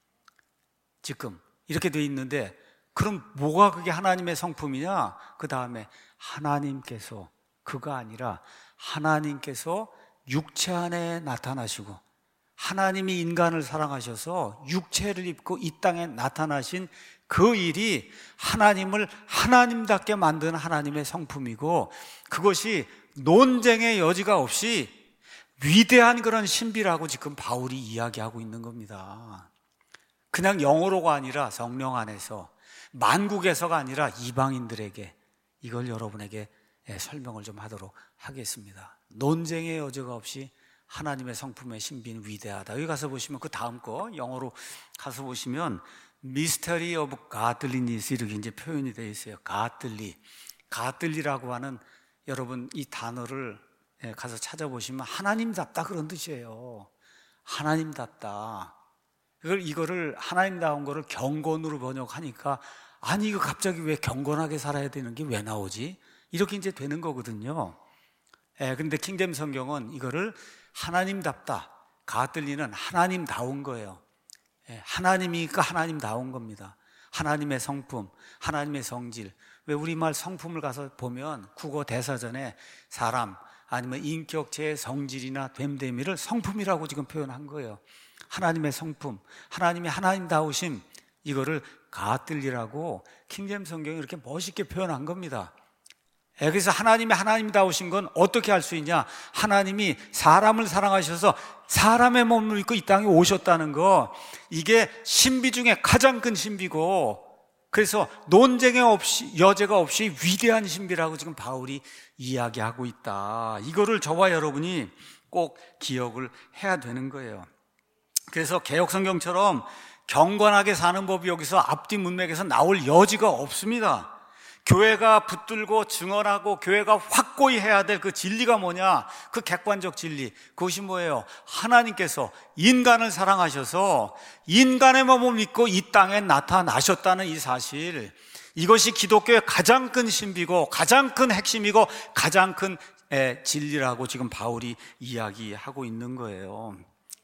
A: 지금 이렇게 되어 있는데, 그럼 뭐가 그게 하나님의 성품이냐? 그 다음에 하나님께서, 그가 아니라 하나님께서 육체 안에 나타나시고, 하나님이 인간을 사랑하셔서 육체를 입고 이 땅에 나타나신 그 일이 하나님을 하나님답게 만드는 하나님의 성품이고, 그것이 논쟁의 여지가 없이 위대한 그런 신비라고 지금 바울이 이야기하고 있는 겁니다. 그냥 영어로가 아니라 성령 안에서, 만국에서가 아니라 이방인들에게, 이걸 여러분에게 설명을 좀 하도록 하겠습니다. 논쟁의 여지가 없이 하나님의 성품의 신비는 위대하다. 여기 가서 보시면 그 다음 거 영어로 가서 보시면 Mystery of Godliness 이렇게 이제 표현이 되어 있어요. Godly, Godly라고 하는, 여러분 이 단어를 가서 찾아보시면 하나님답다 그런 뜻이에요. 하나님답다. 이걸 이거를 하나님다운 거를 경건으로 번역하니까, 아니 이거 갑자기 왜 경건하게 살아야 되는 게 왜 나오지? 이렇게 이제 되는 거거든요. 예, 근데 킹제임 성경은 이거를 하나님답다, 가들리는 하나님다운 거예요. 예, 하나님이니까 하나님다운 겁니다. 하나님의 성품, 하나님의 성질. 왜 우리말 성품을 가서 보면 국어 대사전에 사람 아니면 인격체의 성질이나 됨됨이를 성품이라고 지금 표현한 거예요. 하나님의 성품, 하나님이 하나님다우심, 이거를 가들리라고 킹제임 성경이 이렇게 멋있게 표현한 겁니다. 그래서 하나님이 하나님다우신 건 어떻게 할 수 있냐? 하나님이 사람을 사랑하셔서 사람의 몸을 입고 이 땅에 오셨다는 거, 이게 신비 중에 가장 큰 신비고, 그래서 논쟁의 없이, 여지가 없이 위대한 신비라고 지금 바울이 이야기하고 있다. 이거를 저와 여러분이 꼭 기억을 해야 되는 거예요. 그래서 개역성경처럼 경건하게 사는 법이 여기서 앞뒤 문맥에서 나올 여지가 없습니다. 교회가 붙들고 증언하고 교회가 확고히 해야 될 그 진리가 뭐냐? 그 객관적 진리, 그것이 뭐예요? 하나님께서 인간을 사랑하셔서 인간의 몸을 믿고 이 땅에 나타나셨다는 이 사실, 이것이 기독교의 가장 큰 신비고 가장 큰 핵심이고 가장 큰 진리라고 지금 바울이 이야기하고 있는 거예요.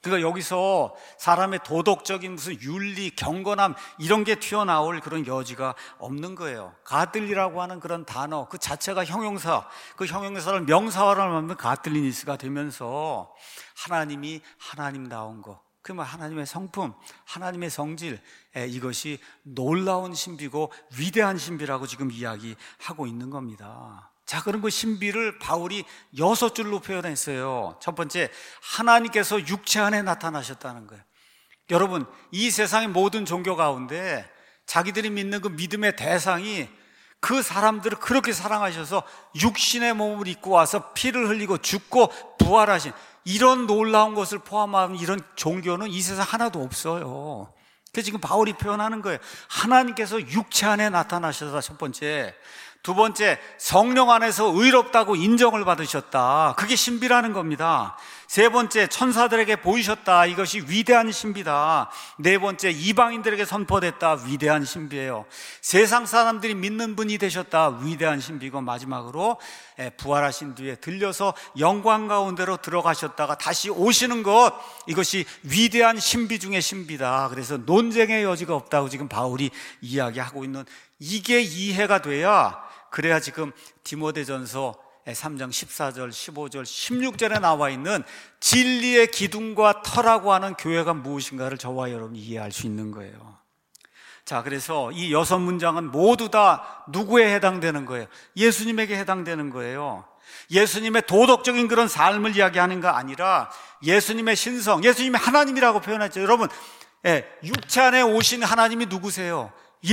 A: 그러니까 여기서 사람의 도덕적인 무슨 윤리, 경건함 이런 게 튀어나올 그런 여지가 없는 거예요. 가들리라고 하는 그런 단어 그 자체가 형용사, 그 형용사를 명사화를 하면 가들리니스가 되면서 하나님이 하나님다운 거, 그러면 하나님의 성품, 하나님의 성질, 이것이 놀라운 신비고 위대한 신비라고 지금 이야기하고 있는 겁니다. 자, 그런 그 신비를 바울이 여섯 줄로 표현했어요. 첫 번째, 하나님께서 육체 안에 나타나셨다는 거예요. 여러분, 이 세상의 모든 종교 가운데 자기들이 믿는 그 믿음의 대상이 그 사람들을 그렇게 사랑하셔서 육신의 몸을 입고 와서 피를 흘리고 죽고 부활하신 이런 놀라운 것을 포함한 이런 종교는 이 세상 하나도 없어요. 그래서 지금 바울이 표현하는 거예요. 하나님께서 육체 안에 나타나셔서 첫 번째. 두 번째, 성령 안에서 의롭다고 인정을 받으셨다. 그게 신비라는 겁니다. 세 번째, 천사들에게 보이셨다. 이것이 위대한 신비다. 네 번째, 이방인들에게 선포됐다. 위대한 신비예요. 세상 사람들이 믿는 분이 되셨다. 위대한 신비고, 마지막으로 부활하신 뒤에 들려서 영광 가운데로 들어가셨다가 다시 오시는 것, 이것이 위대한 신비 중의 신비다. 그래서 논쟁의 여지가 없다고 지금 바울이 이야기하고 있는, 이게 이해가 돼야, 그래야 지금 디모데전서 삼 장 십사 절, 십오 절, 십육 절에 나와 있는 진리의 기둥과 터라고 하는 교회가 무엇인가를 저와 여러분이 이해할 수 있는 거예요. 자, 그래서 이 여섯 문장은 모두 다 누구에 해당되는 거예요? 예수님에게 해당되는 거예요. 예수님의 도덕적인 그런 삶을 이야기하는 거 아니라 예수님의 신성, 예수님이 하나님이라고 표현했죠. 여러분, 예, 육체 안에 오신 하나님이 누구세요?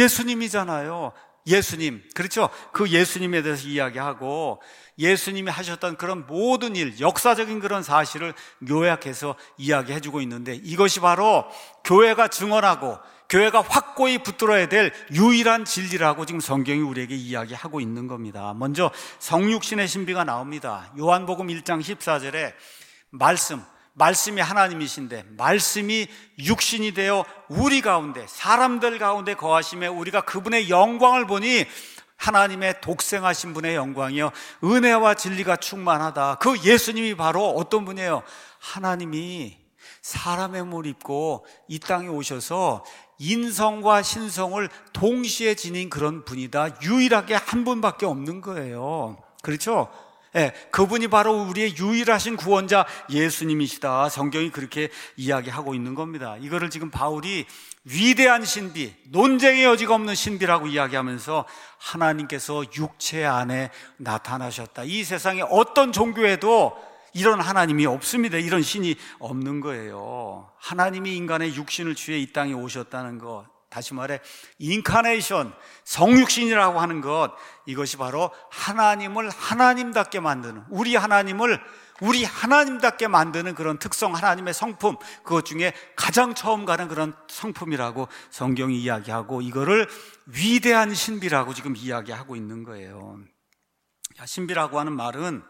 A: 예수님이잖아요. 예수님, 그렇죠? 그 예수님에 대해서 이야기하고 예수님이 하셨던 그런 모든 일, 역사적인 그런 사실을 요약해서 이야기해주고 있는데, 이것이 바로 교회가 증언하고 교회가 확고히 붙들어야 될 유일한 진리라고 지금 성경이 우리에게 이야기하고 있는 겁니다. 먼저 성육신의 신비가 나옵니다. 요한복음 일 장 십사 절에 말씀, 말씀이 하나님이신데 말씀이 육신이 되어 우리 가운데, 사람들 가운데 거하심에 우리가 그분의 영광을 보니 하나님의 독생하신 분의 영광이요 은혜와 진리가 충만하다. 그 예수님이 바로 어떤 분이에요? 하나님이 사람의 몸을 입고 이 땅에 오셔서 인성과 신성을 동시에 지닌 그런 분이다. 유일하게 한 분밖에 없는 거예요. 그렇죠? 예, 그분이 바로 우리의 유일하신 구원자 예수님이시다. 성경이 그렇게 이야기하고 있는 겁니다. 이거를 지금 바울이 위대한 신비, 논쟁의 여지가 없는 신비라고 이야기하면서 하나님께서 육체 안에 나타나셨다. 이 세상에 어떤 종교에도 이런 하나님이 없습니다. 이런 신이 없는 거예요. 하나님이 인간의 육신을 취해 이 땅에 오셨다는 것, 다시 말해 인카네이션, 성육신이라고 하는 것, 이것이 바로 하나님을 하나님답게 만드는, 우리 하나님을 우리 하나님답게 만드는 그런 특성, 하나님의 성품, 그것 중에 가장 처음 가는 그런 성품이라고 성경이 이야기하고, 이거를 위대한 신비라고 지금 이야기하고 있는 거예요. 신비라고 하는 말은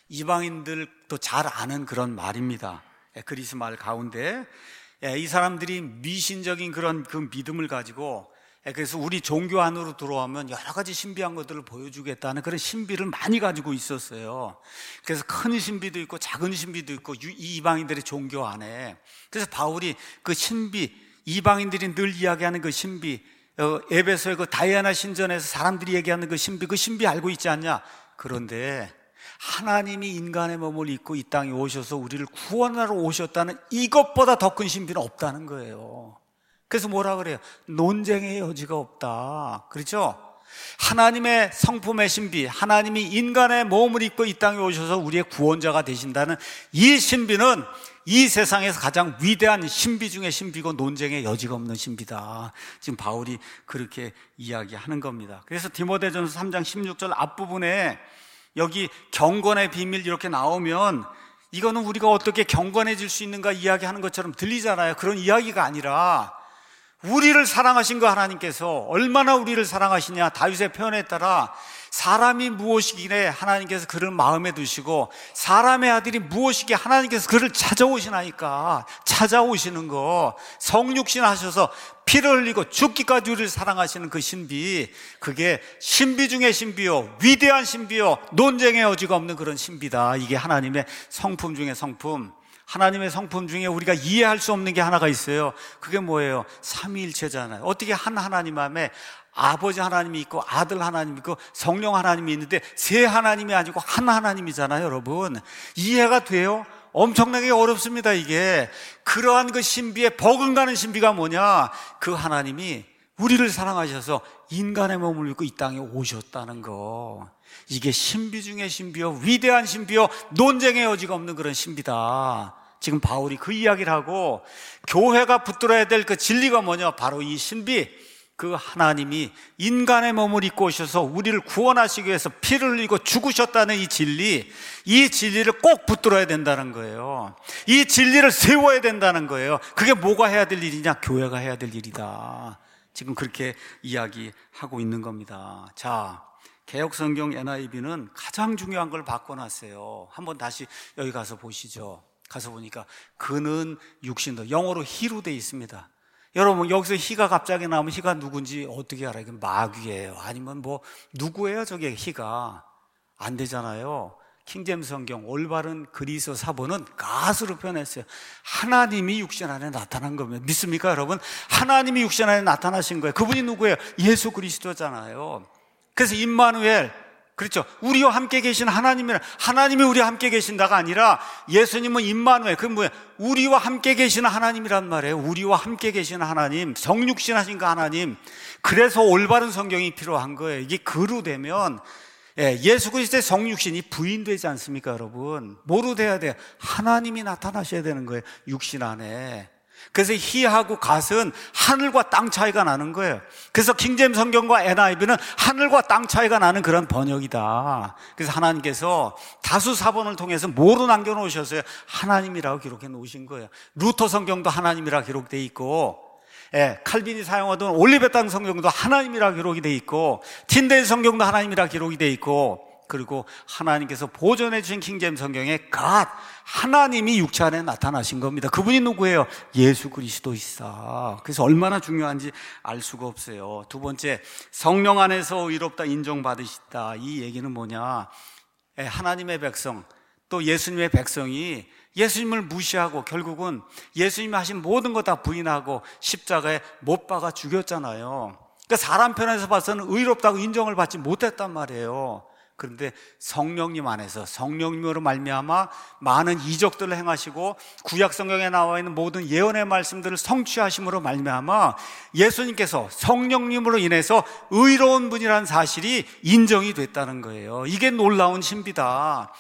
A: 이방인들도 잘 아는 그런 말입니다. 그리스 말 가운데 이 사람들이 미신적인 그런 그 믿음을 가지고, 그래서 우리 종교 안으로 들어오면 여러 가지 신비한 것들을 보여주겠다는 그런 신비를 많이 가지고 있었어요. 그래서 큰 신비도 있고 작은 신비도 있고 이 이방인들의 종교 안에. 그래서 바울이 그 신비, 이방인들이 늘 이야기하는 그 신비, 에베소의 그 다이아나 신전에서 사람들이 얘기하는 그 신비, 그 신비 알고 있지 않냐? 그런데 하나님이 인간의 몸을 입고 이 땅에 오셔서 우리를 구원하러 오셨다는 이것보다 더 큰 신비는 없다는 거예요. 그래서 뭐라 그래요? 논쟁의 여지가 없다. 그렇죠? 하나님의 성품의 신비, 하나님이 인간의 몸을 입고 이 땅에 오셔서 우리의 구원자가 되신다는 이 신비는 이 세상에서 가장 위대한 신비 중의 신비고 논쟁의 여지가 없는 신비다. 지금 바울이 그렇게 이야기하는 겁니다. 그래서 디모데전서 삼 장 십육 절 앞부분에 여기 경건의 비밀 이렇게 나오면 이거는 우리가 어떻게 경건해질 수 있는가 이야기하는 것처럼 들리잖아요. 그런 이야기가 아니라 우리를 사랑하신 거, 하나님께서 얼마나 우리를 사랑하시냐, 다윗의 표현에 따라 사람이 무엇이기에 하나님께서 그를 마음에 두시고 사람의 아들이 무엇이기에 하나님께서 그를 찾아오시나니까, 찾아오시는 거, 성육신 하셔서 피를 흘리고 죽기까지 우리를 사랑하시는 그 신비, 그게 신비 중의 신비요, 위대한 신비요, 논쟁의 여지가 없는 그런 신비다. 이게 하나님의 성품 중의 성품, 하나님의 성품 중에 우리가 이해할 수 없는 게 하나가 있어요. 그게 뭐예요? 삼위일체잖아요. 어떻게 한 하나님 안에 아버지 하나님이 있고 아들 하나님이 있고 성령 하나님이 있는데 세 하나님이 아니고 한 하나님이잖아요, 여러분. 이해가 돼요? 엄청나게 어렵습니다, 이게. 그러한 그 신비에 버금가는 신비가 뭐냐? 그 하나님이 우리를 사랑하셔서 인간의 몸을 입고 이 땅에 오셨다는 거. 이게 신비 중에 신비요, 위대한 신비요, 논쟁의 여지가 없는 그런 신비다. 지금 바울이 그 이야기를 하고, 교회가 붙들어야 될 그 진리가 뭐냐? 바로 이 신비. 그 하나님이 인간의 몸을 입고 오셔서 우리를 구원하시기 위해서 피를 흘리고 죽으셨다는 이 진리, 이 진리를 꼭 붙들어야 된다는 거예요. 이 진리를 세워야 된다는 거예요. 그게 뭐가 해야 될 일이냐? 교회가 해야 될 일이다. 지금 그렇게 이야기하고 있는 겁니다. 자, 개역성경 엔 아이 브이는 가장 중요한 걸 바꿔놨어요. 한번 다시 여기 가서 보시죠. 가서 보니까 그는 육신도, 영어로 히로 돼 있습니다. 여러분, 여기서 히가 갑자기 나오면 히가 누군지 어떻게 알아요? 이게 마귀예요. 아니면 뭐 누구예요? 저게 히가. 안 되잖아요. 킹제임스 성경 올바른 그리스 사본은 가스로 표현했어요. 하나님이 육신 안에 나타난 겁니다. 믿습니까, 여러분? 하나님이 육신 안에 나타나신 거예요. 그분이 누구예요? 예수 그리스도잖아요. 그래서 임마누엘, 그렇죠. 우리와 함께 계신 하나님이라, 하나님이 우리와 함께 계신다가 아니라 예수님은 임마누엘, 그 뭐예요? 우리와 함께 계시는 하나님이란 말이에요. 우리와 함께 계시는 하나님, 성육신 하신 그 하나님. 그래서 올바른 성경이 필요한 거예요. 이게 그로 되면 예수 그리스도의 성육신이 부인되지 않습니까, 여러분? 뭐로 돼야 돼요? 하나님이 나타나셔야 되는 거예요, 육신 안에. 그래서 히하고 갓은 하늘과 땅 차이가 나는 거예요. 그래서 킹제임스 성경과 엔 아이 브이는 하늘과 땅 차이가 나는 그런 번역이다. 그래서 하나님께서 다수 사본을 통해서 뭐로 남겨놓으셨어요? 하나님이라고 기록해 놓으신 거예요. 루터 성경도 하나님이라고 기록되어 있고, 예, 칼빈이 사용하던 올리베탕 성경도 하나님이라고 기록이 되어 있고, 틴데일 성경도 하나님이라고 기록이 되어 있고, 그리고 하나님께서 보존해 주신 킹제임스 성경에 갓, 하나님이 육체 안에 나타나신 겁니다. 그분이 누구예요? 예수 그리스도이사. 그래서 얼마나 중요한지 알 수가 없어요. 두 번째, 성령 안에서 의롭다 인정받으시다. 이 얘기는 뭐냐? 하나님의 백성, 또 예수님의 백성이 예수님을 무시하고 결국은 예수님이 하신 모든 거 다 부인하고 십자가에 못 박아 죽였잖아요. 그러니까 사람 편에서 봐서는 의롭다고 인정을 받지 못했단 말이에요. 그런데 성령님 안에서, 성령님으로 말미암아 많은 이적들을 행하시고 구약 성경에 나와 있는 모든 예언의 말씀들을 성취하심으로 말미암아 예수님께서 성령님으로 인해서 의로운 분이라는 사실이 인정이 됐다는 거예요. 이게 놀라운 신비다.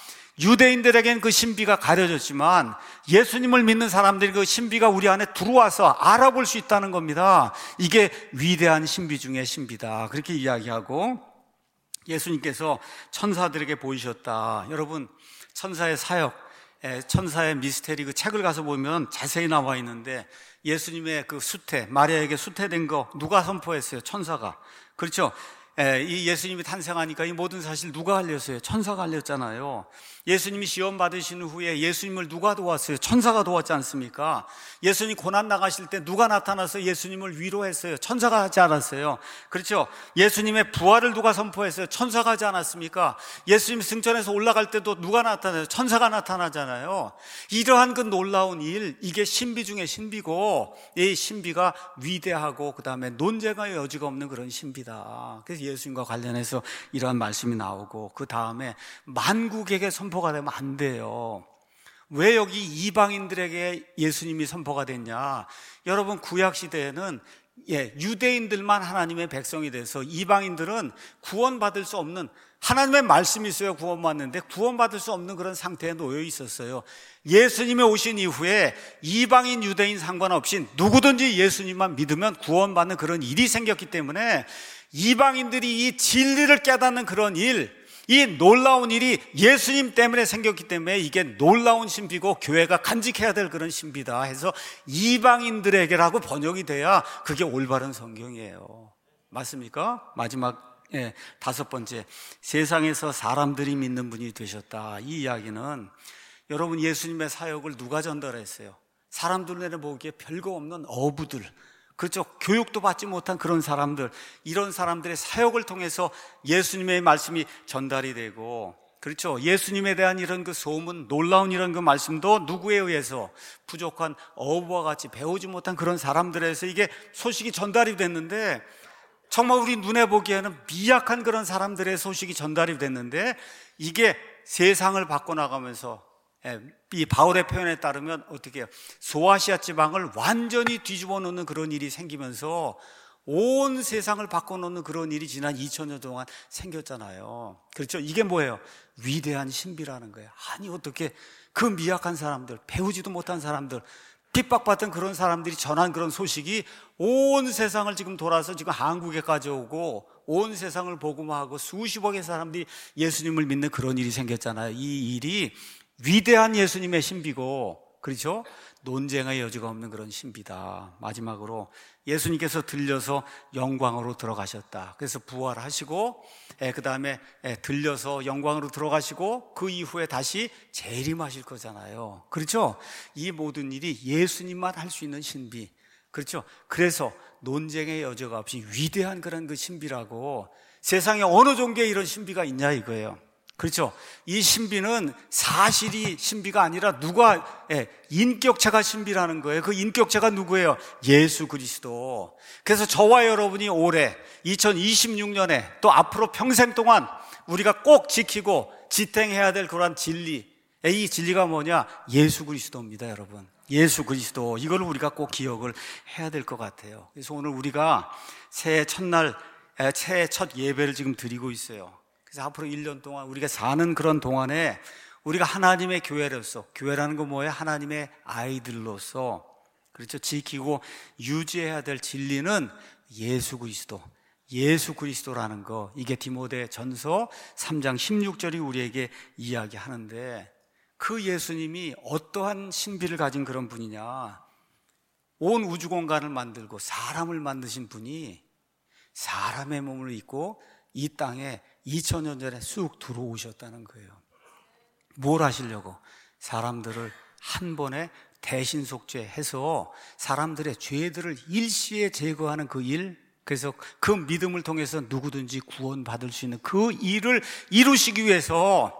A: 유대인들에겐 그 신비가 가려졌지만 예수님을 믿는 사람들이 그 신비가 우리 안에 들어와서 알아볼 수 있다는 겁니다. 이게 위대한 신비 중의 신비다. 그렇게 이야기하고, 예수님께서 천사들에게 보이셨다. 여러분, 천사의 사역, 천사의 미스테리 그 책을 가서 보면 자세히 나와 있는데, 예수님의 그 수태, 마리아에게 수태된 거 누가 선포했어요? 천사가. 그렇죠? 이 예수님이 탄생하니까 이 모든 사실 누가 알렸어요? 천사가 알렸잖아요. 예수님이 시험 받으신 후에 예수님을 누가 도왔어요? 천사가 도왔지 않습니까? 예수님 고난 나가실 때 누가 나타나서 예수님을 위로했어요? 천사가 하지 않았어요? 그렇죠? 예수님의 부활을 누가 선포했어요? 천사가 하지 않았습니까? 예수님 승천해서 올라갈 때도 누가 나타나요? 천사가 나타나잖아요. 이러한 그 놀라운 일, 이게 신비 중에 신비고, 이 신비가 위대하고 그 다음에 논쟁의 여지가 없는 그런 신비다. 그래서 예수님과 관련해서 이러한 말씀이 나오고, 그 다음에 만국에게 선포가 되면 안 돼요. 왜 여기 이방인들에게 예수님이 선포가 됐냐? 여러분, 구약시대에는 예, 유대인들만 하나님의 백성이 돼서 이방인들은 구원받을 수 없는, 하나님의 말씀이 있어야 구원받는데 구원받을 수 없는 그런 상태에 놓여 있었어요. 예수님이 오신 이후에 이방인 유대인 상관없이 누구든지 예수님만 믿으면 구원받는 그런 일이 생겼기 때문에 이방인들이 이 진리를 깨닫는 그런 일, 이 놀라운 일이 예수님 때문에 생겼기 때문에 이게 놀라운 신비고 교회가 간직해야 될 그런 신비다 해서 이방인들에게라고 번역이 돼야 그게 올바른 성경이에요. 맞습니까? 마지막 예, 다섯 번째, 세상에서 사람들이 믿는 분이 되셨다. 이 이야기는 여러분, 예수님의 사역을 누가 전달했어요? 사람들 내내 보기에 별거 없는 어부들, 그렇죠? 교육도 받지 못한 그런 사람들, 이런 사람들의 사역을 통해서 예수님의 말씀이 전달이 되고, 그렇죠. 예수님에 대한 이런 그 소문, 놀라운 이런 그 말씀도 누구에 의해서? 부족한 어부와 같이 배우지 못한 그런 사람들에서 이게 소식이 전달이 됐는데, 정말 우리 눈에 보기에는 미약한 그런 사람들의 소식이 전달이 됐는데, 이게 세상을 바꿔나가면서, 이 바울의 표현에 따르면 어떻게 해요? 소아시아 지방을 완전히 뒤집어 놓는 그런 일이 생기면서 온 세상을 바꿔놓는 그런 일이 지난 이천 년 동안 생겼잖아요. 그렇죠? 이게 뭐예요? 위대한 신비라는 거예요. 아니 어떻게 그 미약한 사람들, 배우지도 못한 사람들, 핍박받던 그런 사람들이 전한 그런 소식이 온 세상을 지금 돌아서 지금 한국에까지 오고 온 세상을 복음화하고 수십억의 사람들이 예수님을 믿는 그런 일이 생겼잖아요. 이 일이 위대한 예수님의 신비고, 그렇죠? 논쟁의 여지가 없는 그런 신비다. 마지막으로 예수님께서 들려서 영광으로 들어가셨다. 그래서 부활하시고, 그 다음에 들려서 영광으로 들어가시고, 그 이후에 다시 재림하실 거잖아요. 그렇죠? 이 모든 일이 예수님만 할 수 있는 신비. 그렇죠? 그래서 논쟁의 여지가 없이 위대한 그런 그 신비라고, 세상에 어느 종교에 이런 신비가 있냐 이거예요. 그렇죠? 이 신비는 사실이 신비가 아니라 누가, 예, 인격체가 신비라는 거예요. 그 인격체가 누구예요? 예수 그리스도. 그래서 저와 여러분이 올해 이천이십육 년에 또 앞으로 평생 동안 우리가 꼭 지키고 지탱해야 될 그러한 진리, 이 진리가 뭐냐? 예수 그리스도입니다, 여러분. 예수 그리스도. 이걸 우리가 꼭 기억을 해야 될 것 같아요. 그래서 오늘 우리가 새해 첫날, 새해 첫 예배를 지금 드리고 있어요. 그래서 앞으로 일 년 동안 우리가 사는 그런 동안에 우리가 하나님의 교회로서, 교회라는 건 뭐예요? 하나님의 아이들로서, 그렇죠? 지키고 유지해야 될 진리는 예수 그리스도, 예수 그리스도라는 거. 이게 디모데 전서 삼 장 십육 절이 우리에게 이야기하는데, 그 예수님이 어떠한 신비를 가진 그런 분이냐? 온 우주 공간을 만들고 사람을 만드신 분이 사람의 몸을 입고 이 땅에 이천 년 전에 쑥 들어오셨다는 거예요. 뭘 하시려고? 사람들을 한 번에 대신 속죄해서 사람들의 죄들을 일시에 제거하는 그 일, 그래서 그 믿음을 통해서 누구든지 구원받을 수 있는 그 일을 이루시기 위해서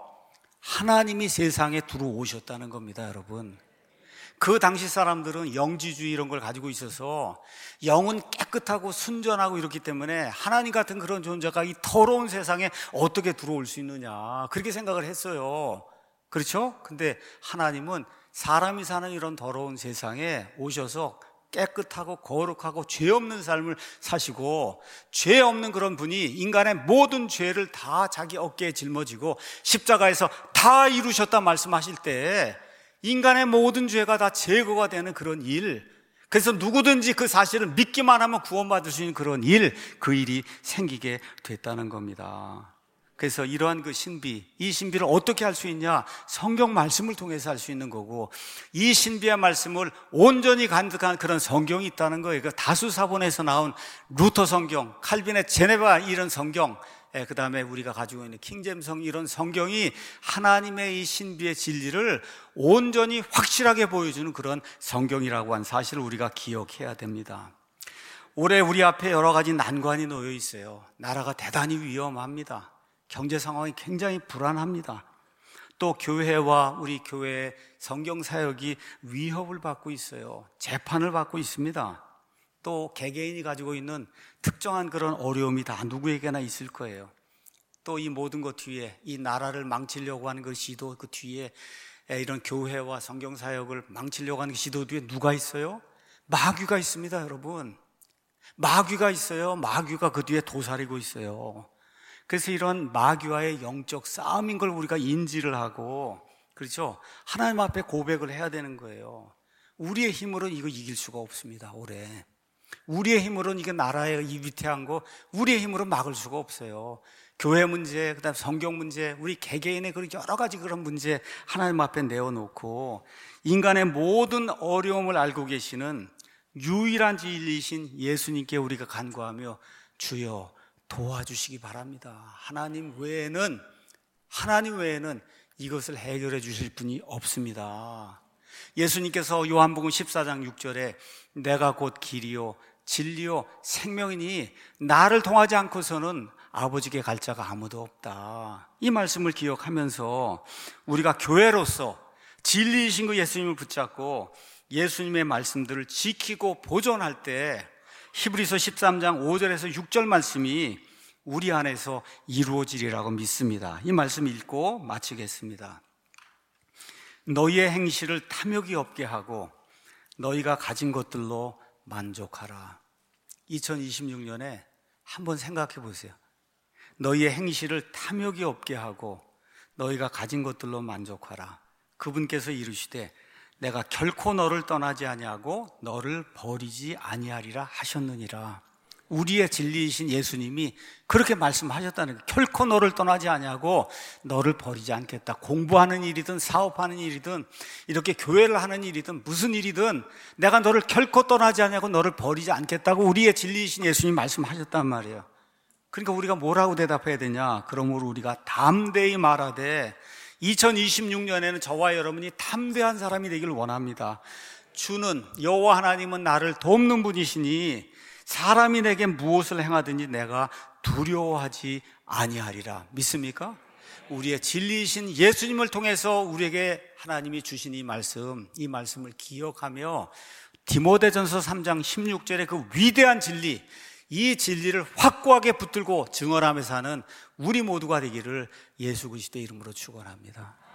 A: 하나님이 세상에 들어오셨다는 겁니다, 여러분. 그 당시 사람들은 영지주의 이런 걸 가지고 있어서 영은 깨끗하고 순전하고 이렇기 때문에 하나님 같은 그런 존재가 이 더러운 세상에 어떻게 들어올 수 있느냐, 그렇게 생각을 했어요. 그렇죠? 근데 하나님은 사람이 사는 이런 더러운 세상에 오셔서 깨끗하고 거룩하고 죄 없는 삶을 사시고, 죄 없는 그런 분이 인간의 모든 죄를 다 자기 어깨에 짊어지고 십자가에서 다 이루셨다 말씀하실 때 인간의 모든 죄가 다 제거가 되는 그런 일, 그래서 누구든지 그 사실을 믿기만 하면 구원받을 수 있는 그런 일, 그 일이 생기게 됐다는 겁니다. 그래서 이러한 그 신비, 이 신비를 어떻게 할 수 있냐? 성경 말씀을 통해서 할 수 있는 거고, 이 신비의 말씀을 온전히 간득한 그런 성경이 있다는 거예요. 그 다수사본에서 나온 루터 성경, 칼빈의 제네바 이런 성경, 그 다음에 우리가 가지고 있는 킹잼성 이런 성경이 하나님의 이 신비의 진리를 온전히 확실하게 보여주는 그런 성경이라고 한 사실을 우리가 기억해야 됩니다. 올해 우리 앞에 여러 가지 난관이 놓여 있어요. 나라가 대단히 위험합니다. 경제 상황이 굉장히 불안합니다. 또 교회와 우리 교회의 성경 사역이 위협을 받고 있어요. 재판을 받고 있습니다. 또 개개인이 가지고 있는 특정한 그런 어려움이 다 누구에게나 있을 거예요. 또 이 모든 것 뒤에, 이 나라를 망치려고 하는 그 시도 그 뒤에, 이런 교회와 성경 사역을 망치려고 하는 그 시도 뒤에 누가 있어요? 마귀가 있습니다, 여러분. 마귀가 있어요. 마귀가 그 뒤에 도사리고 있어요. 그래서 이런 마귀와의 영적 싸움인 걸 우리가 인지를 하고, 그렇죠? 하나님 앞에 고백을 해야 되는 거예요. 우리의 힘으로는 이거 이길 수가 없습니다, 올해. 우리의 힘으로는 이게 나라의 이 위태한 거 우리의 힘으로 막을 수가 없어요. 교회 문제, 그다음 성경 문제, 우리 개개인의 그런 여러 가지 그런 문제 하나님 앞에 내어놓고, 인간의 모든 어려움을 알고 계시는 유일한 진리이신 예수님께 우리가 간구하며 주여 도와주시기 바랍니다. 하나님 외에는, 하나님 외에는 이것을 해결해 주실 분이 없습니다. 예수님께서 요한복음 십사 장 육 절에 내가 곧 길이요 진리요 생명이니 나를 통하지 않고서는 아버지께 갈 자가 아무도 없다. 이 말씀을 기억하면서 우리가 교회로서 진리이신 그 예수님을 붙잡고 예수님의 말씀들을 지키고 보존할 때 히브리서 십삼 장 오 절에서 육 절 말씀이 우리 안에서 이루어지리라고 믿습니다. 이 말씀 읽고 마치겠습니다. 너희의 행실을 탐욕이 없게 하고 너희가 가진 것들로 만족하라. 이천이십육 년에 한번 생각해 보세요. 너희의 행실을 탐욕이 없게 하고 너희가 가진 것들로 만족하라. 그분께서 이르시되 내가 결코 너를 떠나지 아니하고 너를 버리지 아니하리라 하셨느니라. 우리의 진리이신 예수님이 그렇게 말씀하셨다는 거예요. 결코 너를 떠나지 아니하고 너를 버리지 않겠다. 공부하는 일이든 사업하는 일이든 이렇게 교회를 하는 일이든 무슨 일이든 내가 너를 결코 떠나지 아니하고 너를 버리지 않겠다고 우리의 진리이신 예수님이 말씀하셨단 말이에요. 그러니까 우리가 뭐라고 대답해야 되냐? 그러므로 우리가 담대히 말하되 이천이십육 년에는 저와 여러분이 담대한 사람이 되기를 원합니다. 주는 여호와 하나님은 나를 돕는 분이시니 사람이 내게 무엇을 행하든지 내가 두려워하지 아니하리라. 믿습니까? 우리의 진리이신 예수님을 통해서 우리에게 하나님이 주신 이 말씀, 이 말씀을 기억하며 디모데전서 삼 장 십육 절의 그 위대한 진리, 이 진리를 확고하게 붙들고 증언하며 사는 우리 모두가 되기를 예수 그리스도의 이름으로 축원합니다.